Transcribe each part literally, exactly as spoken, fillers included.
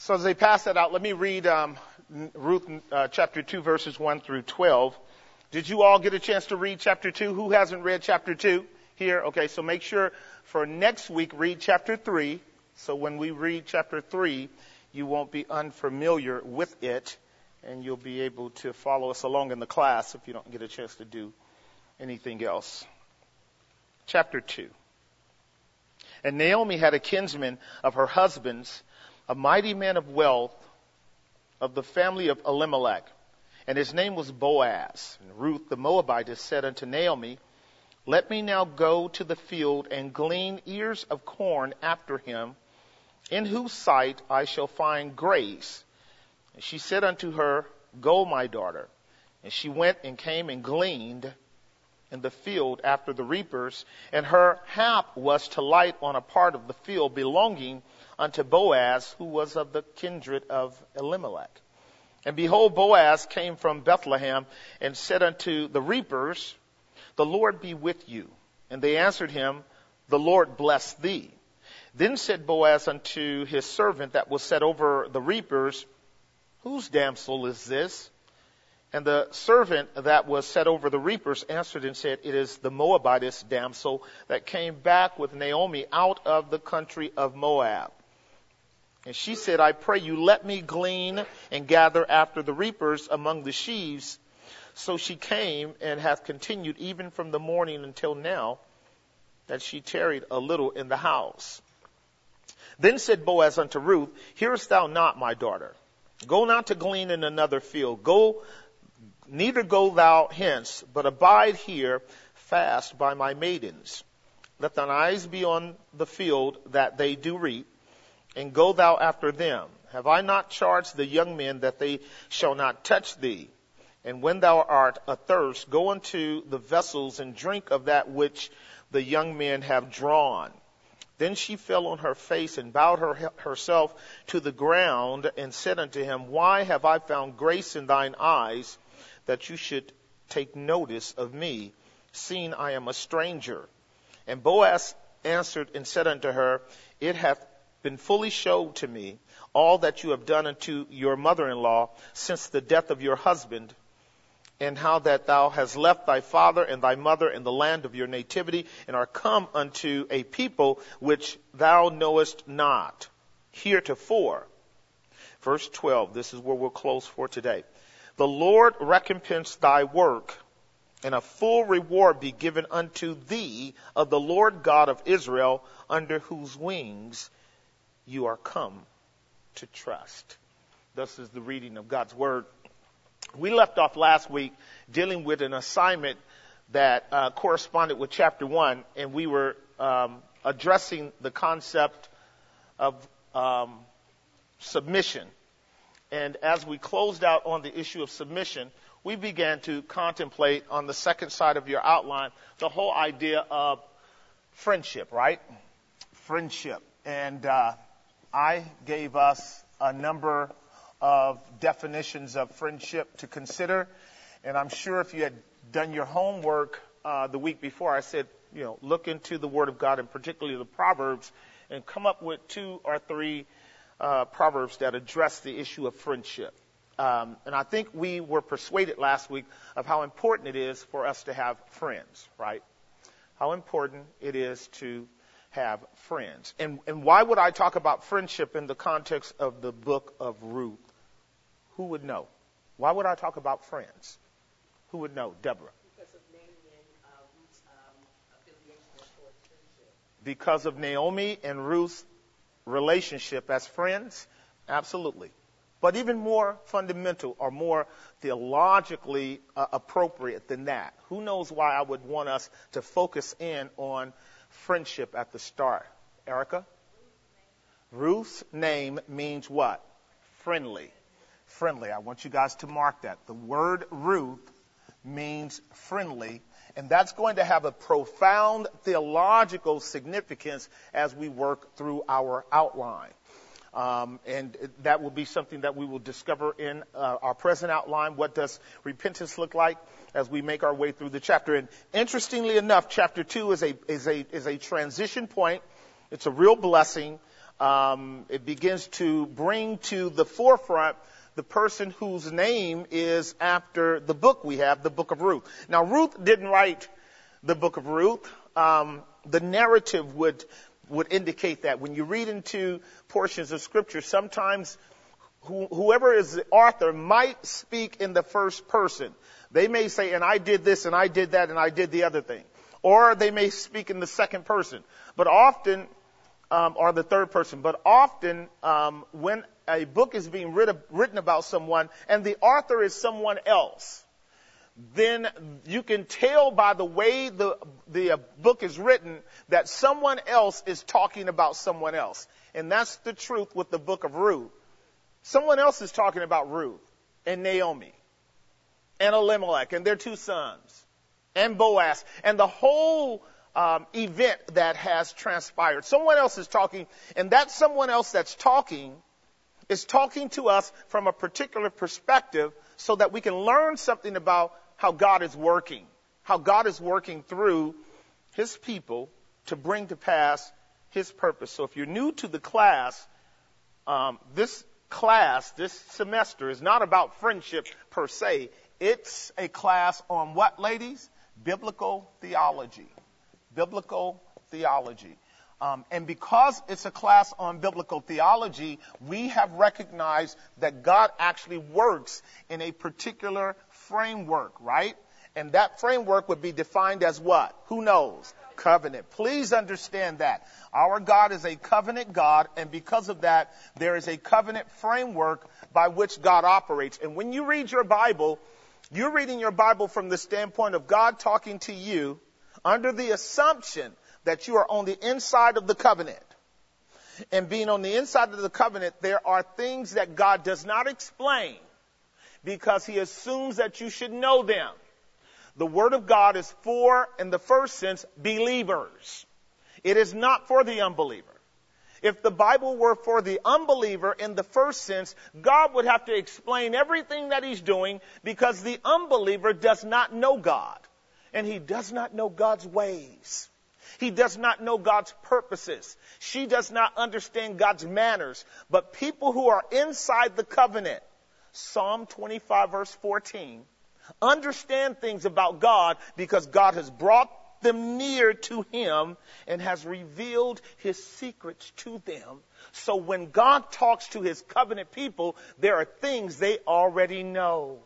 So as they pass that out, let me read um, Ruth uh, chapter two, verses one through twelve. Did you all get a chance to read chapter two? Who hasn't read chapter two here? Okay, so make sure for next week, read chapter three. So when we read chapter three, you won't be unfamiliar with it, and you'll be able to follow us along in the class if you don't get a chance to do anything else. Chapter two. And Naomi had a kinsman of her husband's, a mighty man of wealth of the family of Elimelech, and his name was Boaz. And Ruth the Moabitess said unto Naomi, Let me now go to the field and glean ears of corn after him, in whose sight I shall find grace. And she said unto her, Go, my daughter. And she went and came and gleaned in the field after the reapers, and her hap was to light on a part of the field belonging unto Boaz, who was of the kindred of Elimelech. And behold, Boaz came from Bethlehem and said unto the reapers, The Lord be with you. And they answered him, The Lord bless thee. Then said Boaz unto his servant that was set over the reapers, Whose damsel is this? And the servant that was set over the reapers answered and said, It is the Moabitess damsel that came back with Naomi out of the country of Moab. And she said, I pray you, let me glean and gather after the reapers among the sheaves. So she came and hath continued even from the morning until now, that she tarried a little in the house. Then said Boaz unto Ruth, Hearest thou not, my daughter? Go not to glean in another field. Go, neither go thou hence, but abide here fast by my maidens. Let thine eyes be on the field that they do reap, and go thou after them. Have I not charged the young men that they shall not touch thee? And when thou art athirst, go unto the vessels and drink of that which the young men have drawn. Then she fell on her face and bowed her, herself to the ground and said unto him, Why have I found grace in thine eyes, that you should take notice of me, seeing I am a stranger? And Boaz answered and said unto her, It hath been fully showed to me all that you have done unto your mother-in-law since the death of your husband, and how that thou hast left thy father and thy mother in the land of your nativity, and are come unto a people which thou knowest not heretofore. Verse twelve, this is where we'll close for today. The Lord recompense thy work, and a full reward be given unto thee of the Lord God of Israel, under whose wings you are come to trust. Thus is the reading of God's word. We left off last week dealing with an assignment that uh, corresponded with chapter one, and we were um, addressing the concept of um, submission. And as we closed out on the issue of submission, we began to contemplate on the second side of your outline the whole idea of friendship, right? Friendship. And uh, I gave us a number of definitions of friendship to consider. And I'm sure if you had done your homework uh, the week before, I said, you know, look into the Word of God, and particularly the Proverbs, and come up with two or three uh, Proverbs that address the issue of friendship. Um, and I think we were persuaded last week of how important it is for us to have friends, right? How important it is to have friends. And, and why would I talk about friendship in the context of the book of Ruth? Who would know? Why would I talk about friends? Who would know? Deborah. Because of Naomi and uh, Ruth's um, affiliation towards friendship. Because of Naomi and Ruth's relationship as friends? Absolutely. But even more fundamental or more theologically uh, appropriate than that, who knows why I would want us to focus in on friendship at the start? Erica? Ruth's name means what? Friendly. Friendly. I want you guys to mark that. The word Ruth means friendly, and that's going to have a profound theological significance as we work through our outline. Um, and that will be something that we will discover in uh, our present outline. What does repentance look like as we make our way through the chapter? And interestingly enough, chapter two is a is a is a transition point. It's a real blessing um, it begins to bring to the forefront the person whose name is after the book we have, the book of Ruth. Now, Ruth didn't write the book of Ruth. Um, the narrative would would indicate that. When you read into portions of Scripture, sometimes who, whoever is the author might speak in the first person. They may say, and I did this, and I did that, and I did the other thing. Or they may speak in the second person. But often, um, or the third person. But often, um, when a book is being writ- written about someone, and the author is someone else, then you can tell by the way the the uh, book is written that someone else is talking about someone else. And that's the truth with the book of Ruth. Someone else is talking about Ruth and Naomi and Elimelech and their two sons and Boaz and the whole um, event that has transpired. Someone else is talking, and that someone else that's talking is talking to us from a particular perspective so that we can learn something about how God is working, how God is working through his people to bring to pass his purpose. So if you're new to the class, um, this class, this semester is not about friendship per se. It's a class on what, ladies? Biblical theology. Biblical theology. Um, and because it's a class on biblical theology, we have recognized that God actually works in a particular framework, right? And that framework would be defined as what? Who knows? Covenant. Please understand that. Our God is a covenant God, and because of that, there is a covenant framework by which God operates. And when you read your Bible, you're reading your Bible from the standpoint of God talking to you under the assumption that you are on the inside of the covenant. And being on the inside of the covenant, there are things that God does not explain because he assumes that you should know them. The word of God is for, in the first sense, believers. It is not for the unbeliever. If the Bible were for the unbeliever in the first sense, God would have to explain everything that he's doing because the unbeliever does not know God. And he does not know God's ways. He does not know God's purposes. She does not understand God's manners. But people who are inside the covenant, Psalm twenty-five verse fourteen, understand things about God because God has brought them near to him and has revealed his secrets to them. So when God talks to his covenant people, there are things they already know.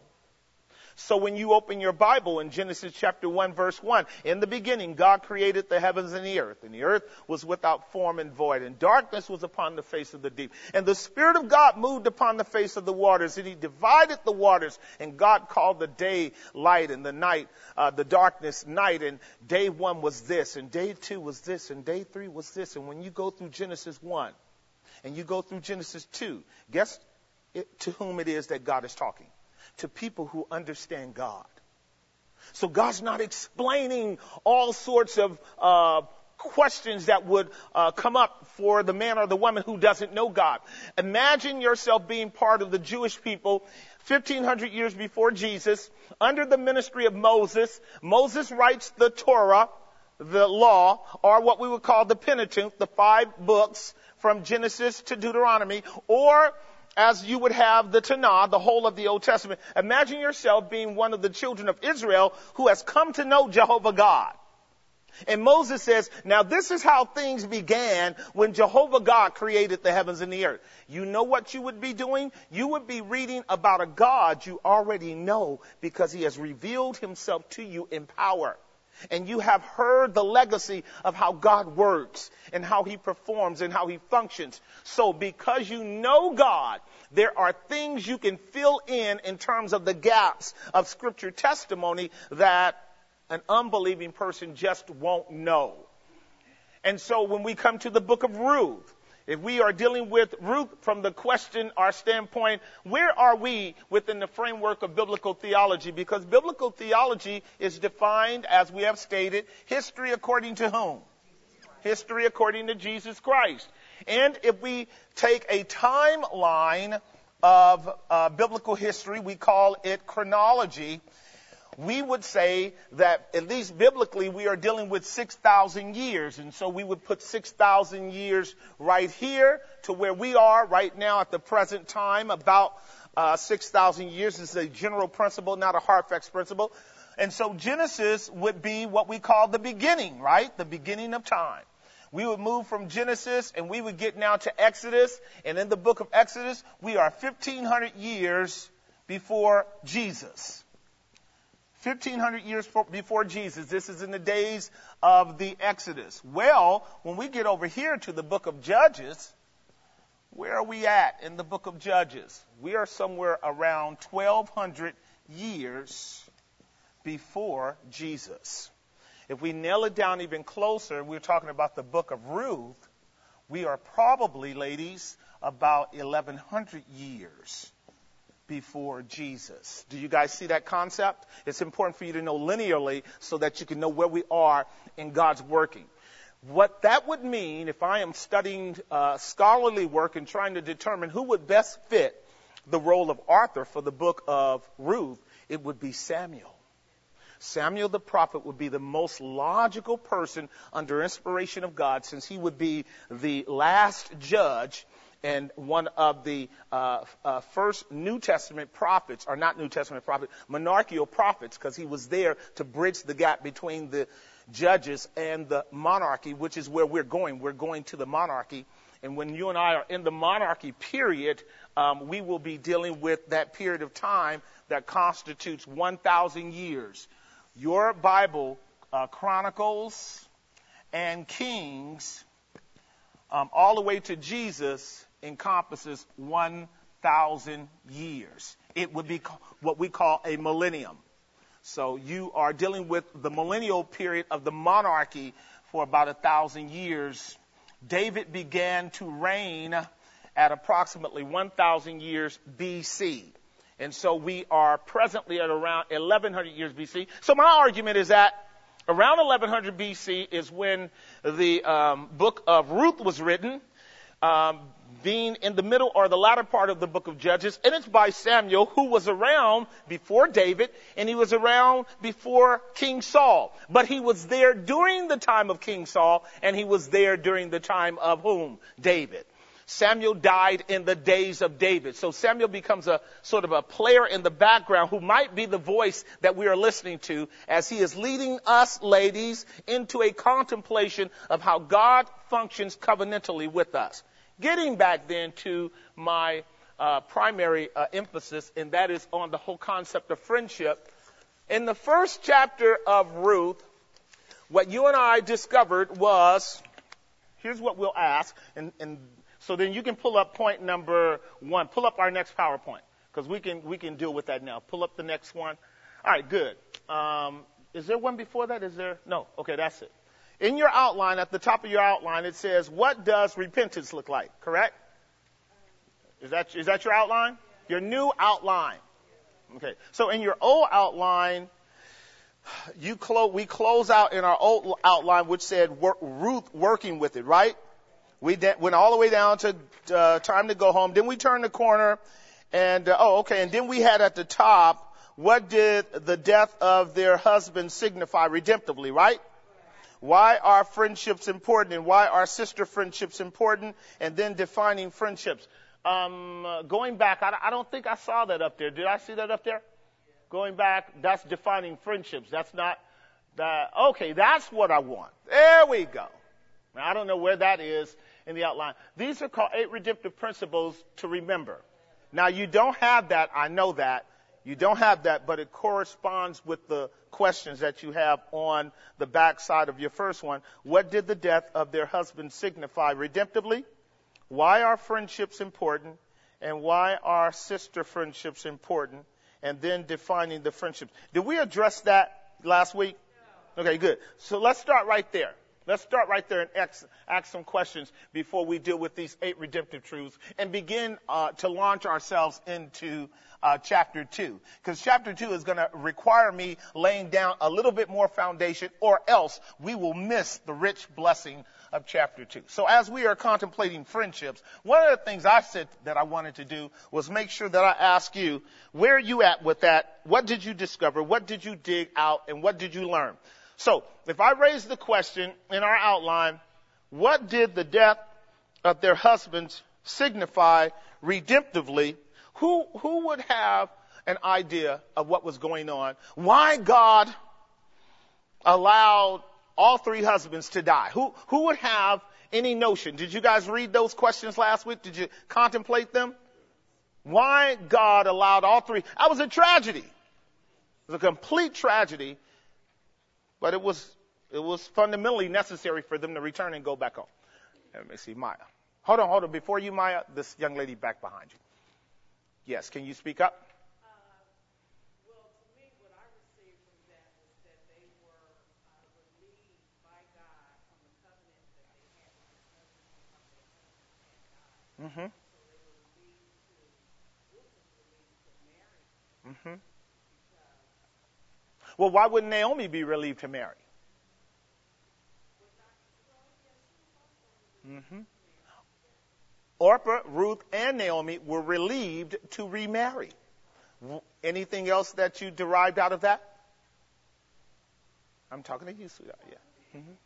So when you open your Bible in Genesis chapter one, verse one, in the beginning, God created the heavens and the earth, and the earth was without form and void, and darkness was upon the face of the deep. And the Spirit of God moved upon the face of the waters, and he divided the waters, and God called the day light and the night, uh, the darkness night, and day one was this, and day two was this, and day three was this. And when you go through Genesis one, and you go through Genesis two, guess it, to whom it is that God is talking? To people who understand God. So God's not explaining all sorts of uh, questions that would uh, come up for the man or the woman who doesn't know God. Imagine yourself being part of the Jewish people fifteen hundred years before Jesus, under the ministry of Moses. Moses writes the Torah, the law, or what we would call the Pentateuch, the five books from Genesis to Deuteronomy, or as you would have the Tanakh, the whole of the Old Testament. Imagine yourself being one of the children of Israel who has come to know Jehovah God. And Moses says, now this is how things began when Jehovah God created the heavens and the earth. You know what you would be doing? You would be reading about a God you already know because he has revealed himself to you in power. And you have heard the legacy of how God works and how he performs and how he functions. So because you know God, there are things you can fill in in terms of the gaps of scripture testimony that an unbelieving person just won't know. And so when we come to the book of Ruth, if we are dealing with Ruth from the question, our standpoint, where are we within the framework of biblical theology? Because biblical theology is defined, as we have stated, history according to whom? History according to Jesus Christ. And if we take a timeline of uh, biblical history, we call it chronology. we would say that at least biblically we are dealing with six thousand years. And so we would put six thousand years right here to where we are right now at the present time, about uh, six thousand years. This is a general principle, not a hard facts principle. And so Genesis would be what we call the beginning, right? The beginning of time. We would move from Genesis and we would get now to Exodus. And in the book of Exodus, we are fifteen hundred years before Jesus. fifteen hundred years for, before Jesus. This is in the days of the Exodus. Well, when we get over here to the book of Judges, where are we at in the book of Judges? We are somewhere around twelve hundred years before Jesus. If we nail it down even closer, we're talking about the book of Ruth, we are probably, ladies, about eleven hundred years before Jesus. Do you guys see that concept? It's important for you to know linearly so that you can know where we are in God's working. What that would mean, if I am studying uh, scholarly work and trying to determine who would best fit the role of Arthur for the book of Ruth, it would be Samuel. Samuel the prophet would be the most logical person under inspiration of God, since he would be the last judge and one of the uh, uh, first New Testament prophets, or not New Testament prophets, monarchical prophets, because he was there to bridge the gap between the judges and the monarchy, which is where we're going. We're going to the monarchy. And when you and I are in the monarchy period, um, we will be dealing with that period of time that constitutes one thousand years. Your Bible, uh, Chronicles and Kings, um, all the way to Jesus, encompasses one thousand years. It would be what we call a millennium. So you are dealing with the millennial period of the monarchy for about a thousand years. David began to reign at approximately one thousand years B C. And so we are presently at around eleven hundred years B C. So my argument is that around eleven hundred B C is when the um, book of Ruth was written, um, being in the middle or the latter part of the book of Judges. And it's by Samuel, who was around before David, and he was around before King Saul. But he was there during the time of King Saul, and he was there during the time of whom? David. Samuel died in the days of David. So Samuel becomes a sort of a player in the background who might be the voice that we are listening to as he is leading us, ladies, into a contemplation of how God functions covenantally with us. Getting back then to my uh, primary uh, emphasis, and that is on the whole concept of friendship. In the first chapter of Ruth, what you and I discovered was, here's what we'll ask, and, and so then you can pull up point number one. Pull up our next PowerPoint, because we can we can deal with that now. Pull up the next one. All right, good. Um, is there one before that? Is there? No. Okay, that's it. In your outline, at the top of your outline, it says, what does repentance look like? Correct? Is that is that your outline? Your new outline. Okay. So in your old outline, you close. We close out in our old outline, which said wor- Ruth working with it, right? We de- went all the way down to uh, time to go home. Then we turned the corner, and uh, oh, okay. And then we had at the top, what did the death of their husband signify redemptively, right? Why are friendships important, and why are sister friendships important? And then defining friendships. Um, uh, going back, I, I don't think I saw that up there. Did I see that up there? Going back, that's defining friendships. That's not that. Okay, that's what I want. There we go. Now, I don't know where that is in the outline. These are called eight redemptive principles to remember. Now, you don't have that. I know that. You don't have that, but it corresponds with the questions that you have on the back side of your first one. What did the death of their husband signify redemptively? Why are friendships important? And why are sister friendships important? And then defining the friendships. Did we address that last week? Okay, good. So let's start right there. let's start right there and ask, ask some questions before we deal with these eight redemptive truths and begin uh, to launch ourselves into uh, chapter two. Because chapter two is going to require me laying down a little bit more foundation, or else we will miss the rich blessing of chapter two. So as we are contemplating friendships, one of the things I said that I wanted to do was make sure that I ask you, where are you at with that? What did you discover? What did you dig out? And what did you learn? So if I raise the question in our outline, what did the death of their husbands signify redemptively? Who, who would have an idea of what was going on? Why God allowed all three husbands to die? Who, who would have any notion? Did you guys read those questions last week? Did you contemplate them? Why God allowed all three? That was a tragedy. It was a complete tragedy, but it was, it was fundamentally necessary for them to return and go back home. Let me see, Maya. Hold on, hold on. Before you, Maya, this young lady back behind you. Yes, can you speak up? Mm-hmm. Mm-hmm. Well, why wouldn't Naomi be relieved to marry? Mm-hmm. Orpah, Ruth, and Naomi were relieved to remarry. Anything else that you derived out of that? I'm talking to you, sweetheart. Yeah. Mm-hmm.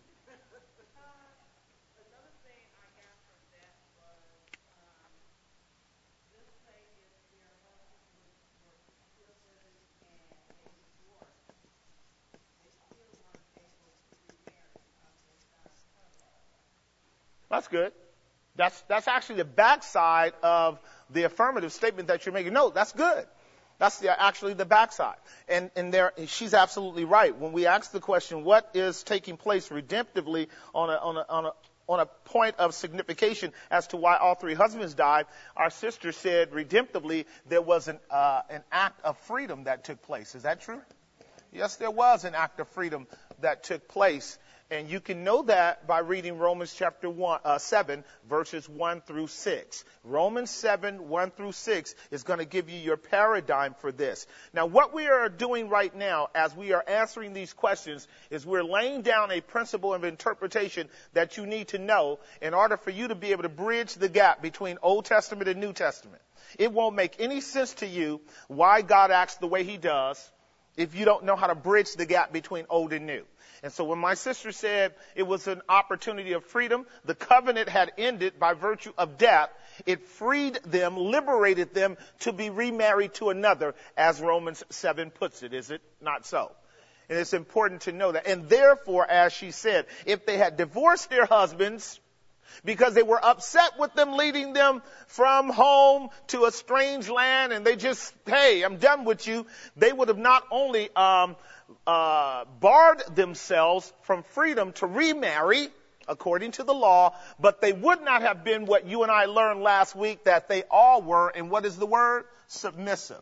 That's good. That's that's actually the backside of the affirmative statement that you're making. No, that's good. That's the, actually the backside. And and there, she's absolutely right. When we ask the question, what is taking place redemptively on a on a on a on a point of signification as to why all three husbands died, our sister said redemptively there was an uh, an act of freedom that took place. Is that true? Yes, there was an act of freedom that took place. And you can know that by reading Romans chapter one, uh, seven, verses one through six. Romans seven, one through six is going to give you your paradigm for this. Now, what we are doing right now as we are answering these questions is we're laying down a principle of interpretation that you need to know in order for you to be able to bridge the gap between Old Testament and New Testament. It won't make any sense to you why God acts the way he does if you don't know how to bridge the gap between old and new. And so when my sister said it was an opportunity of freedom, the covenant had ended by virtue of death. It freed them, liberated them to be remarried to another, as Romans seven puts it. Is it not so? And it's important to know that. And therefore, as she said, if they had divorced their husbands because they were upset with them leading them from home to a strange land and they just, hey, I'm done with you, they would have not only um Uh, barred themselves from freedom to remarry according to the law, but they would not have been what you and I learned last week that they all were. And what is the word? Submissive.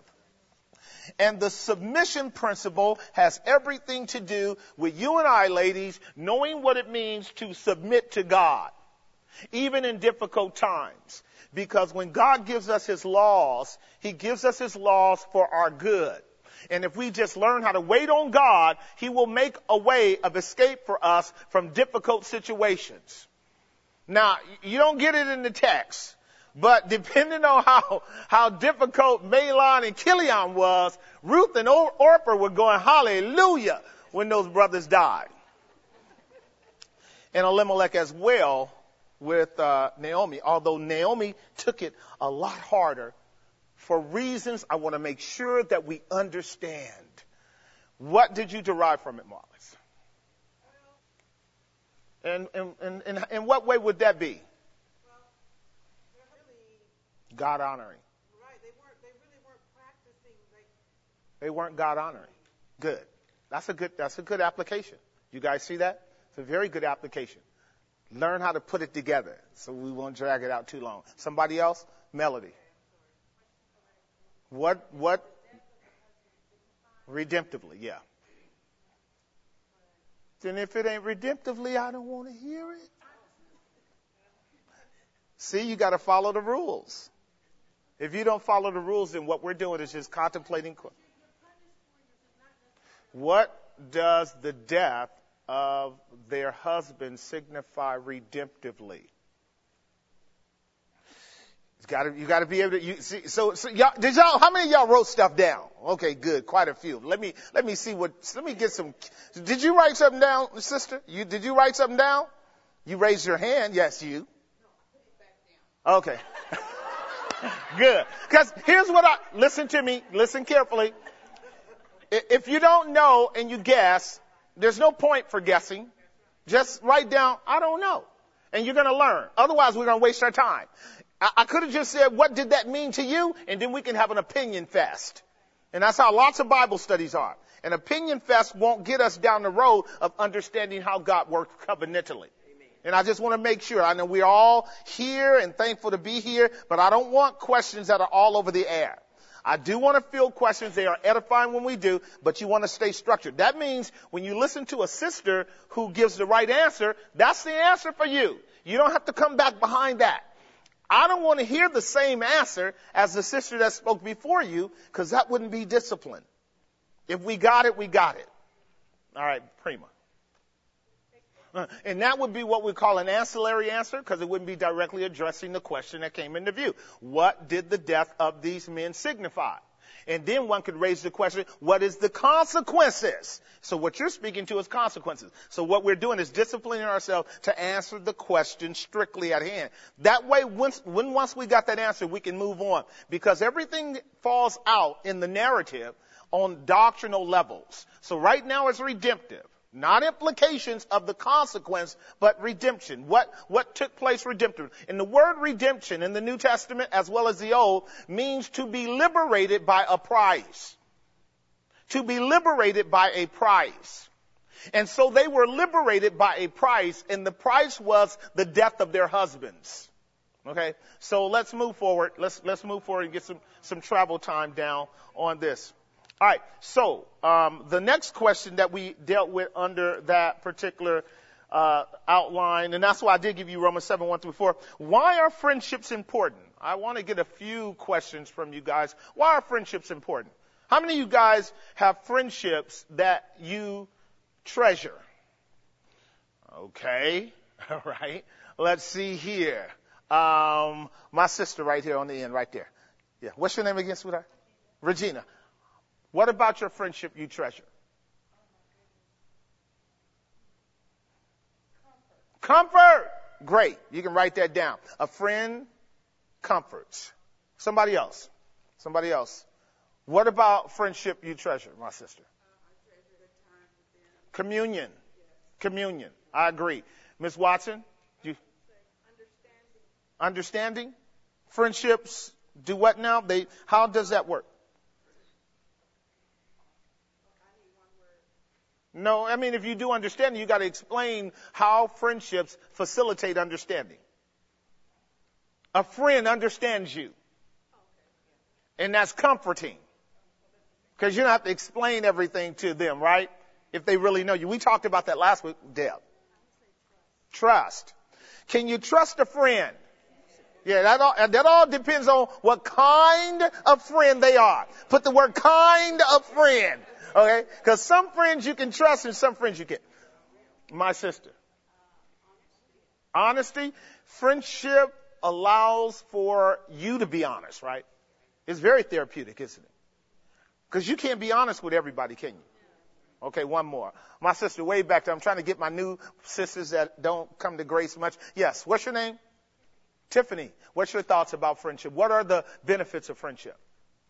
And the submission principle has everything to do with you and I, ladies, knowing what it means to submit to God, even in difficult times. Because when God gives us his laws, he gives us his laws for our good. And if we just learn how to wait on God, he will make a way of escape for us from difficult situations. Now, you don't get it in the text, but depending on how, how difficult Mahlon and Chilion was, Ruth and Orpah were going hallelujah when those brothers died. And Elimelech as well with uh, Naomi, although Naomi took it a lot harder. For reasons I want to make sure that we understand. What did you derive from it, Marlis? And in and, and, and what way would that be? Well, they're really God honoring. Right. They weren't. They really weren't practicing. Like, they weren't God honoring. Good. That's a good. That's a good application. You guys see that? It's a very good application. Learn how to put it together, so we won't drag it out too long. Somebody else, Melody. What, what? Redemptively, yeah. Then if it ain't redemptively, I don't want to hear it. See, you got to follow the rules. If you don't follow the rules, then what we're doing is just contemplating. What does the death of their husband signify redemptively? It's got to, you got to be able to. You see, so, so y'all, did y'all? How many of y'all wrote stuff down? Okay, good, quite a few. Let me let me see what. Let me get some. Did you write something down, sister? You did you write something down? You raised your hand. Yes, you. Okay. Good. Because here's what I, listen to me, listen carefully. If you don't know and you guess, there's no point for guessing. Just write down, I don't know. And you're going to learn. Otherwise, we're going to waste our time. I, I could have just said, what did that mean to you? And then we can have an opinion fest. And that's how lots of Bible studies are. An opinion fest won't get us down the road of understanding how God works covenantally. And I just want to make sure. I know we're all here and thankful to be here, but I don't want questions that are all over the air. I do want to field questions. They are edifying when we do, but you want to stay structured. That means when you listen to a sister who gives the right answer, that's the answer for you. You don't have to come back behind that. I don't want to hear the same answer as the sister that spoke before you, because that wouldn't be discipline. If we got it, we got it. All right, prima. And that would be what we call an ancillary answer, because it wouldn't be directly addressing the question that came into view. What did the death of these men signify? And then one could raise the question, what is the consequences? So what you're speaking to is consequences. So what we're doing is disciplining ourselves to answer the question strictly at hand. That way, once, when once we got that answer, we can move on. Because everything falls out in the narrative on doctrinal levels. So right now it's redemptive. Not implications of the consequence, but redemption. What, what took place redemptive? And the word redemption in the New Testament as well as the Old means to be liberated by a price. To be liberated by a price. And so they were liberated by a price, and the price was the death of their husbands. Okay? So let's move forward. Let's, let's move forward and get some, some travel time down on this. All right, so um, the next question that we dealt with under that particular uh, outline, and that's why I did give you Romans seven, one through four. Why are friendships important? I want to get a few questions from you guys. Why are friendships important? How many of you guys have friendships that you treasure? Okay, all right. Let's see here. Um, my sister right here on the end, right there. Yeah, what's your name again, sweetheart? Regina. What about your friendship you treasure? Comfort. Comfort. Great. You can write that down. A friend comforts. Somebody else. Somebody else. What about friendship you treasure, my sister? Uh, I treasure the time with them. Communion. Yes. Communion. I agree. Miss Watson? You, Understanding. understanding? Friendships do what now? They. How does that work? No, I mean, if you do understanding, you got to explain how friendships facilitate understanding. A friend understands you. And that's comforting. Because you don't have to explain everything to them, right? If they really know you. We talked about that last week, Deb. Trust. Can you trust a friend? Yeah, that all, that all depends on what kind of friend they are. Put the word kind of friend. Okay? Because some friends you can trust and some friends you can't. My sister. Honesty. Friendship allows for you to be honest, right? It's very therapeutic, isn't it? Because you can't be honest with everybody, can you? Okay, one more. My sister, way back there, I'm trying to get my new sisters that don't come to Grace much. Yes, what's your name? Tiffany. What's your thoughts about friendship? What are the benefits of friendship?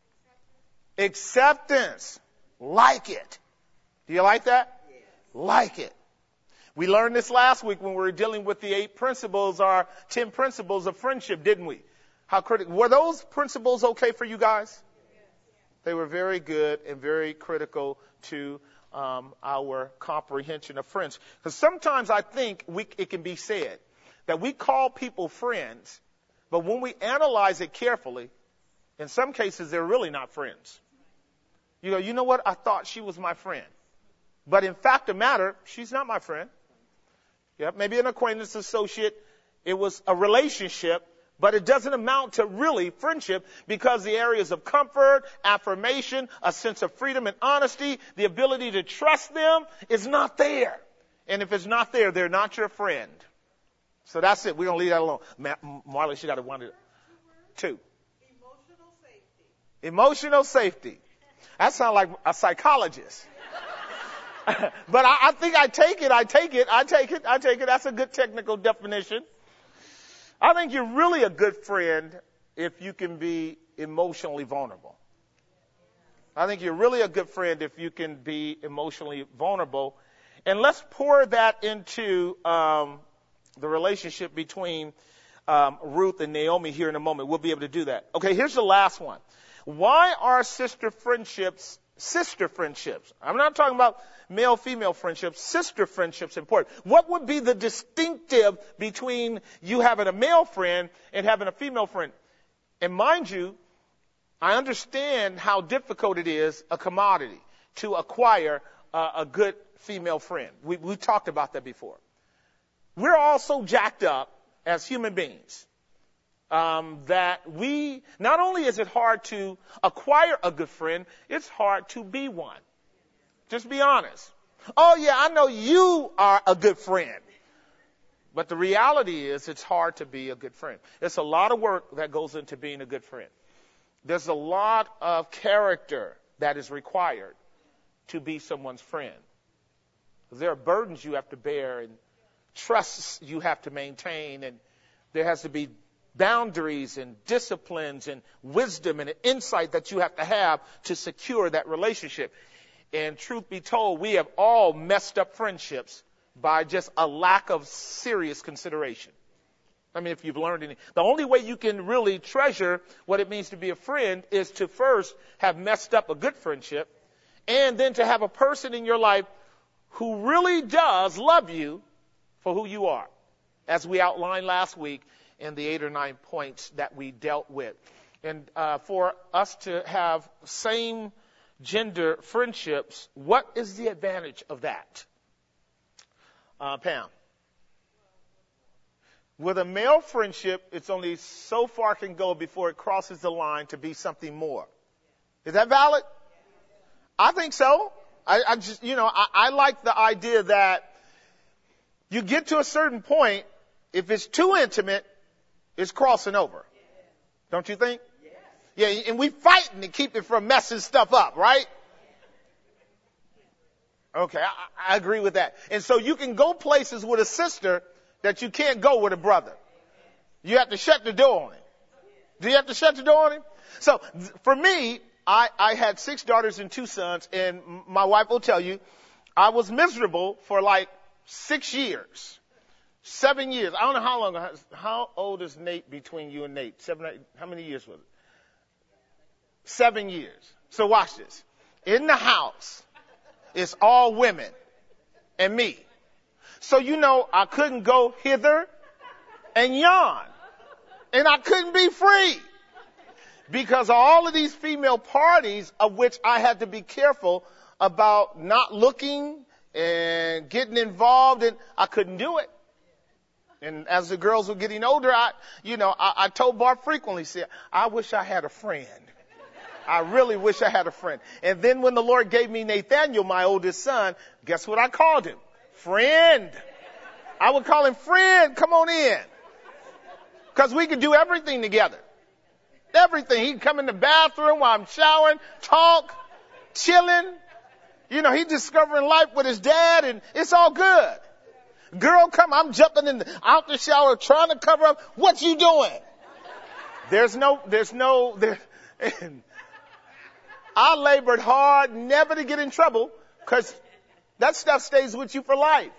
Acceptance. Like it. Do you like that? Yes. Like it. We learned this last week when we were dealing with the eight principles, or ten principles of friendship, didn't we? How critical. Were those principles okay for you guys? Yes. They were very good and very critical to um, our comprehension of friends. Because sometimes I think we, it can be said that we call people friends, but when we analyze it carefully, in some cases they're really not friends. You go, you know what? I thought she was my friend. But in fact of the matter, she's not my friend. Yeah, maybe an acquaintance, associate. It was a relationship, but it doesn't amount to really friendship because the areas of comfort, affirmation, a sense of freedom and honesty, the ability to trust them is not there. And if it's not there, they're not your friend. So that's it. We're going to leave that alone. Ma- Marley, she got a one. Two. Emotional safety. Emotional safety. That sounds like a psychologist. But I, I think I take it, I take it, I take it, I take it. That's a good technical definition. I think you're really a good friend if you can be emotionally vulnerable. I think you're really a good friend if you can be emotionally vulnerable. And let's pour that into um, the relationship between um, Ruth and Naomi here in a moment. We'll be able to do that. Okay, here's the last one. Why are sister friendships sister friendships? I'm not talking about male-female friendships. Sister friendships important. What would be the distinctive between you having a male friend and having a female friend? And mind you, I understand how difficult it is, a commodity, to acquire uh, a good female friend. We, we talked about that before. We're all so jacked up as human beings um, that we, not only is it hard to acquire a good friend, it's hard to be one. Just be honest. Oh yeah, I know you are a good friend. But the reality is it's hard to be a good friend. There's a lot of work that goes into being a good friend. There's a lot of character that is required to be someone's friend. There are burdens you have to bear and trusts you have to maintain, and there has to be boundaries and disciplines and wisdom and insight that you have to have to secure that relationship. And truth be told, we have all messed up friendships by just a lack of serious consideration. I mean, if you've learned any, the only way you can really treasure what it means to be a friend is to first have messed up a good friendship, and then to have a person in your life who really does love you for who you are, as we outlined last week in the eight or nine points that we dealt with. And uh, for us to have same gender friendships, what is the advantage of that? Uh, Pam? With a male friendship, it's only so far can go before it crosses the line to be something more. Is that valid? I think so. I, I just, you know, I, I like the idea that you get to a certain point, if it's too intimate, it's crossing over. Don't you think? Yeah, and we fighting to keep it from messing stuff up, right? Okay, I, I agree with that. And so you can go places with a sister that you can't go with a brother. You have to shut the door on him. Do you have to shut the door on him? So for me, I, I had six daughters and two sons, and my wife will tell you, I was miserable for like six years, seven years. I don't know how long. How old is Nate between you and Nate? Seven, eight, how many years was it? Seven years. So watch this. In the house, it's all women and me. So, you know, I couldn't go hither and yon. And I couldn't be free because of all of these female parties of which I had to be careful about not looking and getting involved, and I couldn't do it. And as the girls were getting older, I, you know, I, I told Bart frequently, said, I wish I had a friend. I really wish I had a friend. And then when the Lord gave me Nathaniel, my oldest son, guess what I called him? Friend. I would call him friend. Come on in. Because we could do everything together. Everything. He'd come in the bathroom while I'm showering, talk, chilling. You know, he's discovering life with his dad, and it's all good. Girl, come, I'm jumping in the, out the shower trying to cover up. What you doing? There's no, there's no, there, I labored hard never to get in trouble because that stuff stays with you for life.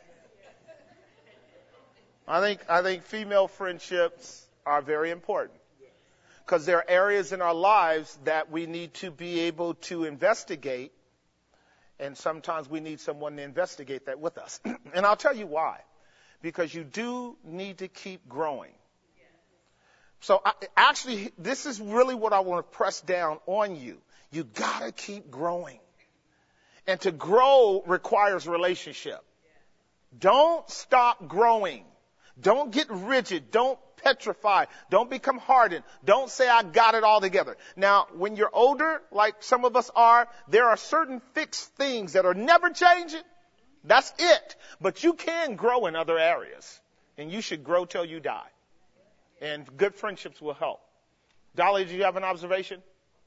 I think, I think female friendships are very important because there are areas in our lives that we need to be able to investigate. And sometimes we need someone to investigate that with us. And I'll tell you why. Because you do need to keep growing. So I, actually, this is really what I want to press down on you. You got to keep growing. And to grow requires relationship. Don't stop growing. Don't get rigid. Don't petrify. Don't become hardened. Don't say, I got it all together. Now, when you're older, like some of us are, there are certain fixed things that are never changing. That's it. But you can grow in other areas. And you should grow till you die. And good friendships will help. Dolly, do you have an observation?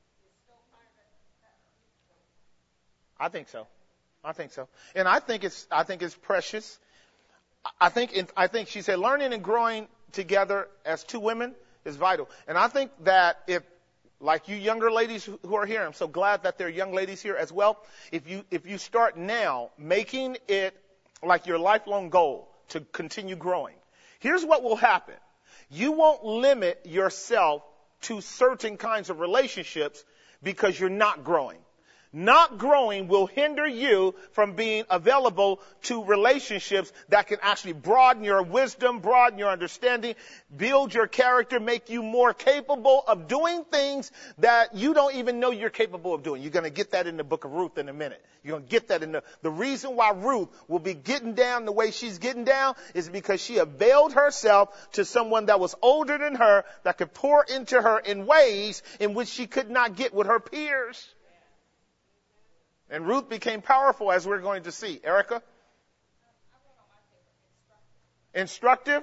I think so. I think so. And I think it's, I think it's precious. I think, in, I think she said learning and growing together as two women is vital. And I think that if, like you younger ladies who are here, I'm so glad that there are young ladies here as well. If you, if you start now making it like your lifelong goal to continue growing, here's what will happen. You won't limit yourself to certain kinds of relationships because you're not growing. Not growing will hinder you from being available to relationships that can actually broaden your wisdom, broaden your understanding, build your character, make you more capable of doing things that you don't even know you're capable of doing. You're going to get that in the book of Ruth in a minute. You're going to get that in the, the reason why Ruth will be getting down the way she's getting down is because she availed herself to someone that was older than her that could pour into her in ways in which she could not get with her peers. And Ruth became powerful, as we're going to see. Erica? Instructive?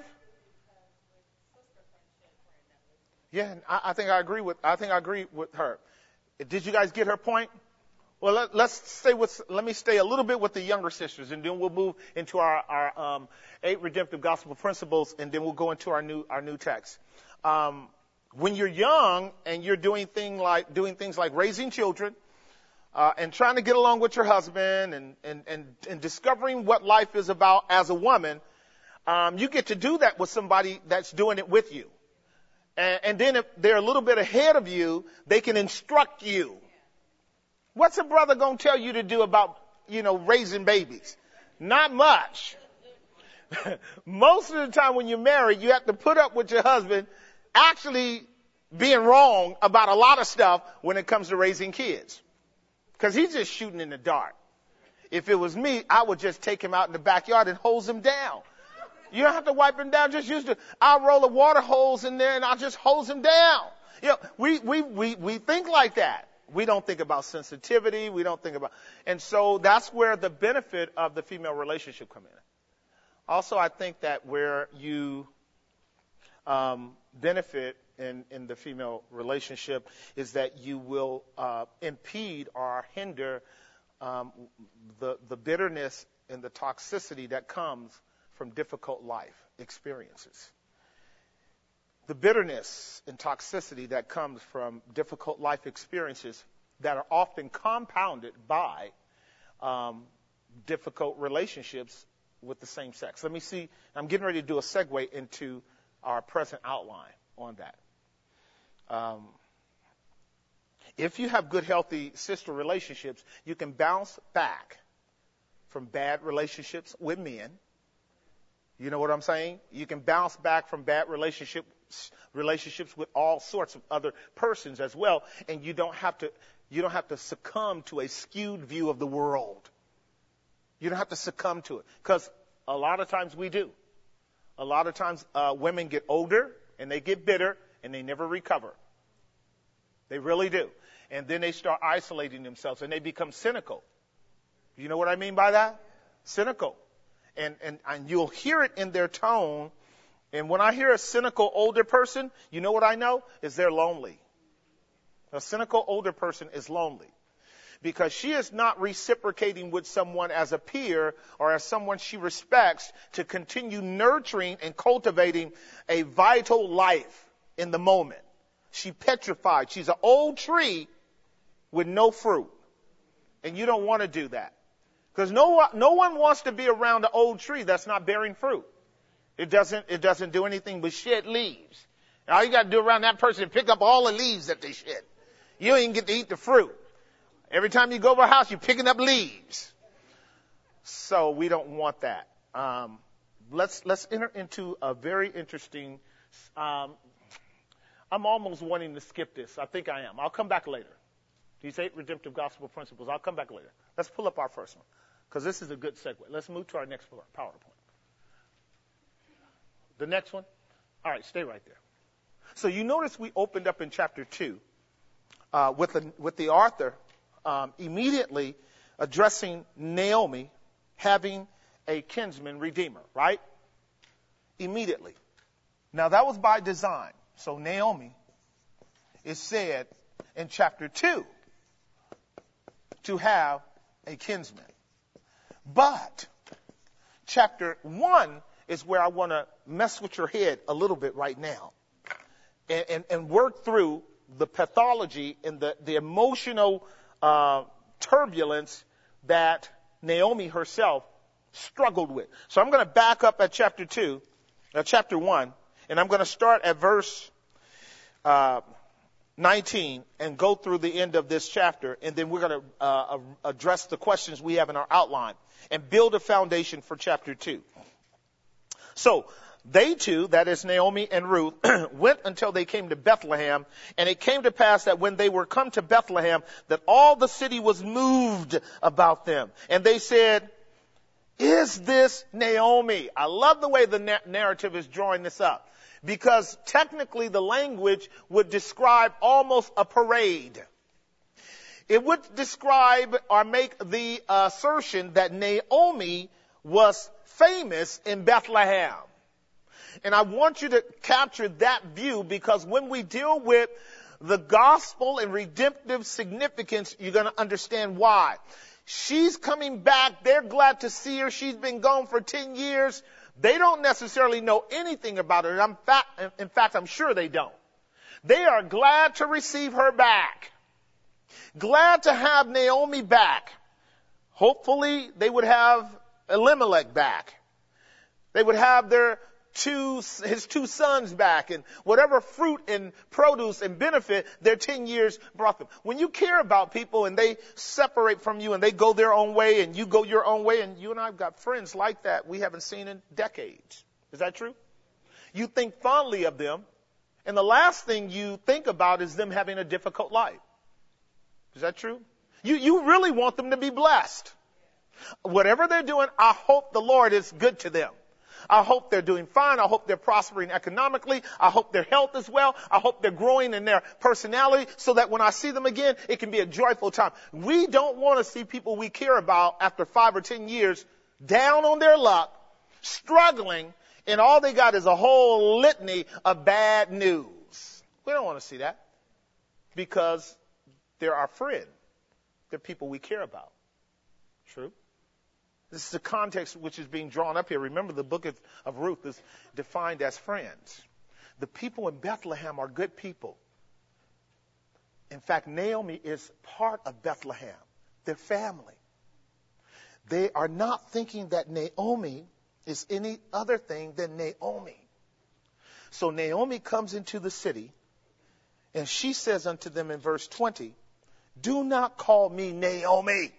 Yeah, I, I think I agree with. I think I agree with her. Did you guys get her point? Well, let, let's stay with. Let me stay a little bit with the younger sisters, and then we'll move into our, our um, eight redemptive gospel principles, and then we'll go into our new our new text. Um, when you're young and you're doing thing like doing things like raising children. Uh, and trying to get along with your husband and, and, and, and discovering what life is about as a woman, um, you get to do that with somebody that's doing it with you. And, and then if they're a little bit ahead of you, they can instruct you. What's a brother going to tell you to do about, you know, raising babies? Not much. Most of the time when you're married, you have to put up with your husband actually being wrong about a lot of stuff when it comes to raising kids. Because he's just shooting in the dark. If it was me, I would just take him out in the backyard and hose him down. You don't have to wipe him down. Just use the, I'll roll a water hose in there and I'll just hose him down. You know, we, we, we, we think like that. We don't think about sensitivity. We don't think about, and so that's where the benefit of the female relationship come in. Also, I think that where you, um, benefit in, in the female relationship is that you will uh, impede or hinder um, the, the bitterness and the toxicity that comes from difficult life experiences. The bitterness and toxicity that comes from difficult life experiences that are often compounded by um, difficult relationships with the same sex. Let me see. I'm getting ready to do a segue into our present outline on that. Um, if you have good, healthy sister relationships, you can bounce back from bad relationships with men. You know what I'm saying? You can bounce back from bad relationships relationships with all sorts of other persons as well, and you don't have to you don't have to succumb to a skewed view of the world. You don't have to succumb to it, because a lot of times we do. A lot of times uh, women get older and they get bitter and they never recover. They really do. And then they start isolating themselves and they become cynical. You know what I mean by that? Cynical. And, and, and you'll hear it in their tone. And when I hear a cynical older person, you know what I know? Is they're lonely. A cynical older person is lonely. Because she is not reciprocating with someone as a peer or as someone she respects to continue nurturing and cultivating a vital life in the moment. She petrified. She's an old tree with no fruit. And you don't want to do that. Because no, no one wants to be around an old tree that's not bearing fruit. It doesn't, it doesn't do anything but shed leaves. And all you got to do around that person is pick up all the leaves that they shed. You don't even get to eat the fruit. Every time you go over a house, you're picking up leaves. So we don't want that. Um, let's let's enter into a very interesting. Um, I'm almost wanting to skip this. I think I am. I'll come back later. These eight redemptive gospel principles. I'll come back later. Let's pull up our first one, because this is a good segue. Let's move to our next PowerPoint. The next one? All right, stay right there. So you notice we opened up in chapter two uh, with, the, with the author um, immediately addressing Naomi having a kinsman redeemer, right? Immediately. Now that was by design. So Naomi is said in chapter two to have a kinsman. But chapter one is where I want to mess with your head a little bit right now and, and, and work through the pathology and the, the emotional uh, turbulence that Naomi herself struggled with. So I'm going to back up at chapter two, uh, chapter one, and I'm going to start at verse uh, nineteen and go through the end of this chapter, and then we're going to uh, address the questions we have in our outline and build a foundation for chapter two. So they two, that is Naomi and Ruth, went until they came to Bethlehem, and it came to pass that when they were come to Bethlehem, that all the city was moved about them. And they said, is this Naomi? I love the way the na- narrative is drawing this up, because technically the language would describe almost a parade. It would describe or make the assertion that Naomi was famous in Bethlehem. And I want you to capture that view, because when we deal with the gospel and redemptive significance, you're going to understand why. She's coming back. They're glad to see her. She's been gone for ten years. They don't necessarily know anything about her. I'm fa- in fact, I'm sure they don't. They are glad to receive her back. Glad to have Naomi back. Hopefully, they would have Elimelech back. They would have their two, his two sons back, and whatever fruit and produce and benefit their ten years brought them. When you care about people and they separate from you and they go their own way and you go your own way, and you and I have got friends like that we haven't seen in decades. Is that true? You think fondly of them, and the last thing you think about is them having a difficult life. Is that true? You, you really want them to be blessed. Whatever they're doing, I hope the Lord is good to them. I hope they're doing fine. I hope they're prospering economically. I hope their health is well. I hope they're growing in their personality, so that when I see them again, it can be a joyful time. We don't want to see people we care about after five or ten years down on their luck, struggling, and all they got is a whole litany of bad news. We don't want to see that, because they're our friend. They're people we care about. True? This is the context which is being drawn up here. Remember, the book of, of Ruth is defined as friends. The people in Bethlehem are good people. In fact, Naomi is part of Bethlehem, their family. They are not thinking that Naomi is any other thing than Naomi. So Naomi comes into the city, and she says unto them in verse twenty, do not call me Naomi.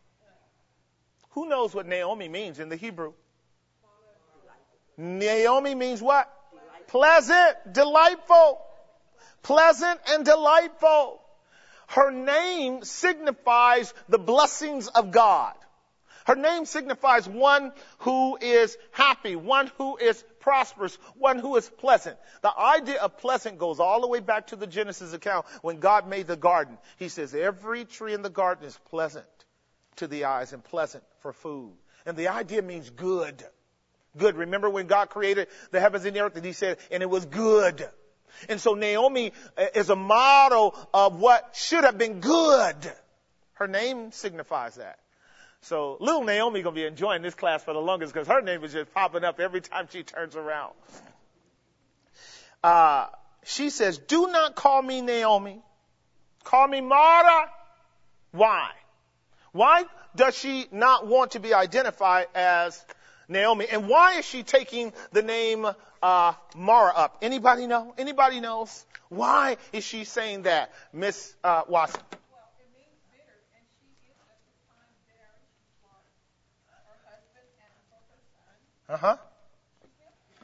Who knows what Naomi means in the Hebrew? Naomi means what? Pleasant, delightful. Pleasant and delightful. Her name signifies the blessings of God. Her name signifies one who is happy, one who is prosperous, one who is pleasant. The idea of pleasant goes all the way back to the Genesis account when God made the garden. He says every tree in the garden is pleasant to the eyes and pleasant for food. And the idea means good. Good. Remember when God created the heavens and the earth, and he said, and it was good. And so Naomi is a model of what should have been good. Her name signifies that. So little Naomi going to be enjoying this class for the longest, because her name is just popping up every time she turns around. Uh, she says, do not call me Naomi. Call me Mara. Why? Why does she not want to be identified as Naomi? And why is she taking the name uh, Mara up? Anybody know? Anybody knows? Why is she saying that, Miss uh, Watson? Well, it means bitter, and she is at the time barren for her husband and for her son. Uh-huh.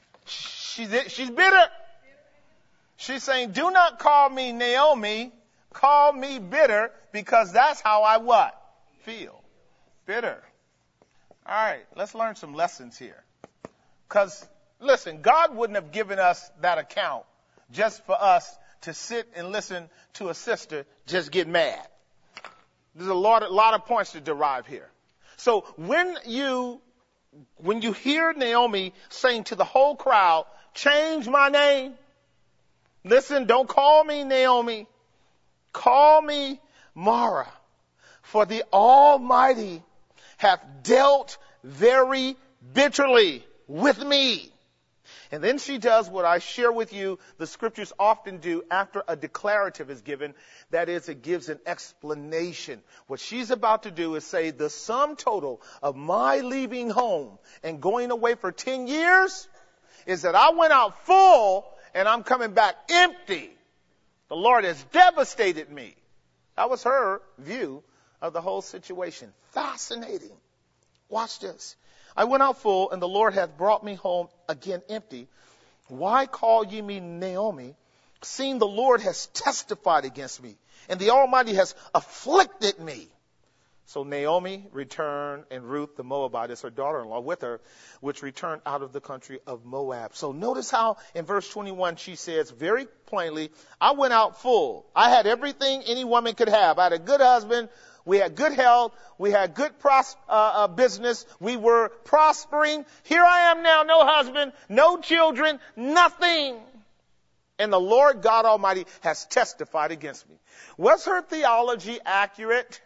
She's, she's bitter. She's saying, do not call me Naomi, call me bitter because that's how I what? Feel. Bitter. All right, let's learn some lessons here. Because, listen, God wouldn't have given us that account just for us to sit and listen to a sister just get mad. There's a lot, a lot of points to derive here. So when you, when you hear Naomi saying to the whole crowd, change my name. Listen, don't call me Naomi. Call me Mara. For the Almighty hath dealt very bitterly with me. And then she does what I share with you the scriptures often do after a declarative is given. That is, it gives an explanation. What she's about to do is say the sum total of my leaving home and going away for ten years is that I went out full and I'm coming back empty. The Lord has devastated me. That was her view of the whole situation. Fascinating. Watch this. I went out full, and the Lord hath brought me home again empty. Why call ye me Naomi, seeing the Lord has testified against me, and the Almighty has afflicted me? So Naomi returned, and Ruth the Moabitess, her daughter-in-law, with her, which returned out of the country of Moab. So notice how in verse twenty-one she says very plainly, I went out full. I had everything any woman could have. I had a good husband. We had good health. We had good pros- uh, uh, business. We were prospering. Here I am now, no husband, no children, nothing. And the Lord God Almighty has testified against me. Was her theology accurate?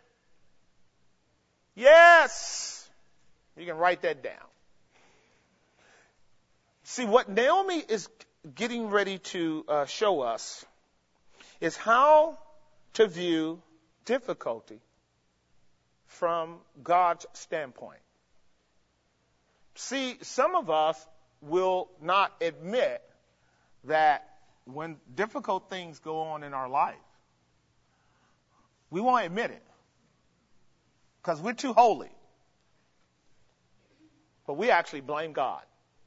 Yes. You can write that down. See, what Naomi is getting ready to uh, show us is how to view difficulty from God's standpoint. See, some of us will not admit that when difficult things go on in our life, we won't admit it because we're too holy. But we actually blame God.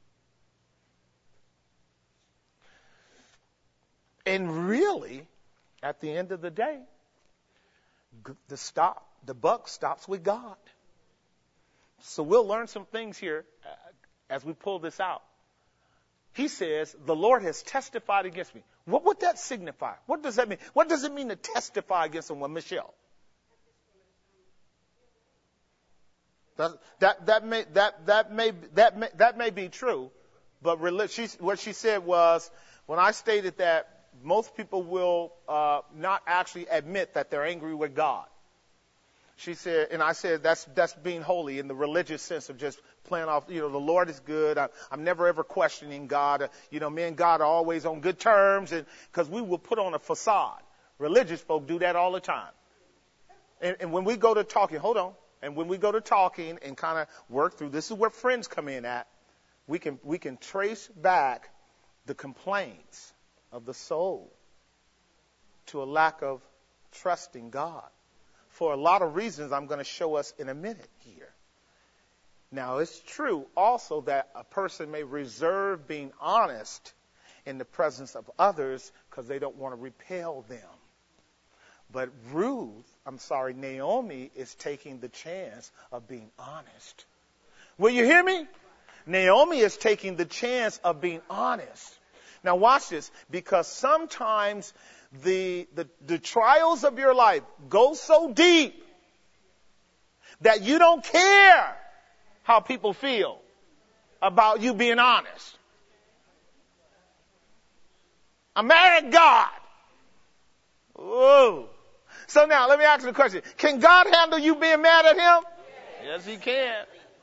And really, at the end of the day, the stop, the buck stops with God. So we'll learn some things here as we pull this out. He says, the Lord has testified against me. What would that signify? What does that mean? What does it mean to testify against someone, Michelle? That, that, that, may, that, that, may, that, may, that may be true, but she, what she said was, when I stated that, most people will uh, not actually admit that they're angry with God. She said, and I said, that's that's being holy in the religious sense of just playing off, you know, the Lord is good. I, I'm never ever questioning God. Uh, you know, me and God are always on good terms, and because we will put on a facade. Religious folk do that all the time. And, and when we go to talking, hold on, and when we go to talking and kind of work through, this is where friends come in at. We can we can trace back the complaints of the soul to a lack of trusting God. For a lot of reasons I'm going to show us in a minute here. Now, it's true also that a person may reserve being honest in the presence of others because they don't want to repel them. But Ruth, I'm sorry, Naomi is taking the chance of being honest. Will you hear me? Naomi is taking the chance of being honest. Now watch this, because sometimes the, the, the trials of your life go so deep that you don't care how people feel about you being honest. I'm mad at God. Whoa. So now let me ask you a question. Can God handle you being mad at him? Yes, he can.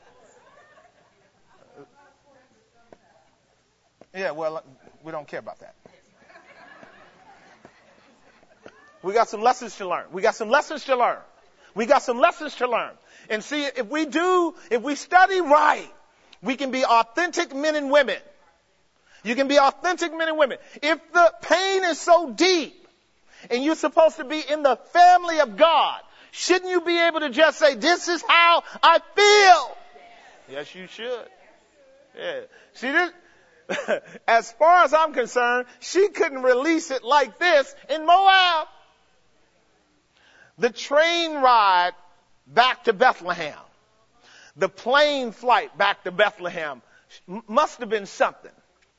Yeah, well, we don't care about that. We got some lessons to learn. We got some lessons to learn. We got some lessons to learn. And see, if we do, if we study right, we can be authentic men and women. You can be authentic men and women. If the pain is so deep and you're supposed to be in the family of God, shouldn't you be able to just say, this is how I feel? Yes, you should. Yeah. See, this, as far as I'm concerned, she couldn't release it like this in Moab. the train ride back to Bethlehem, the plane flight back to Bethlehem m- must have been something.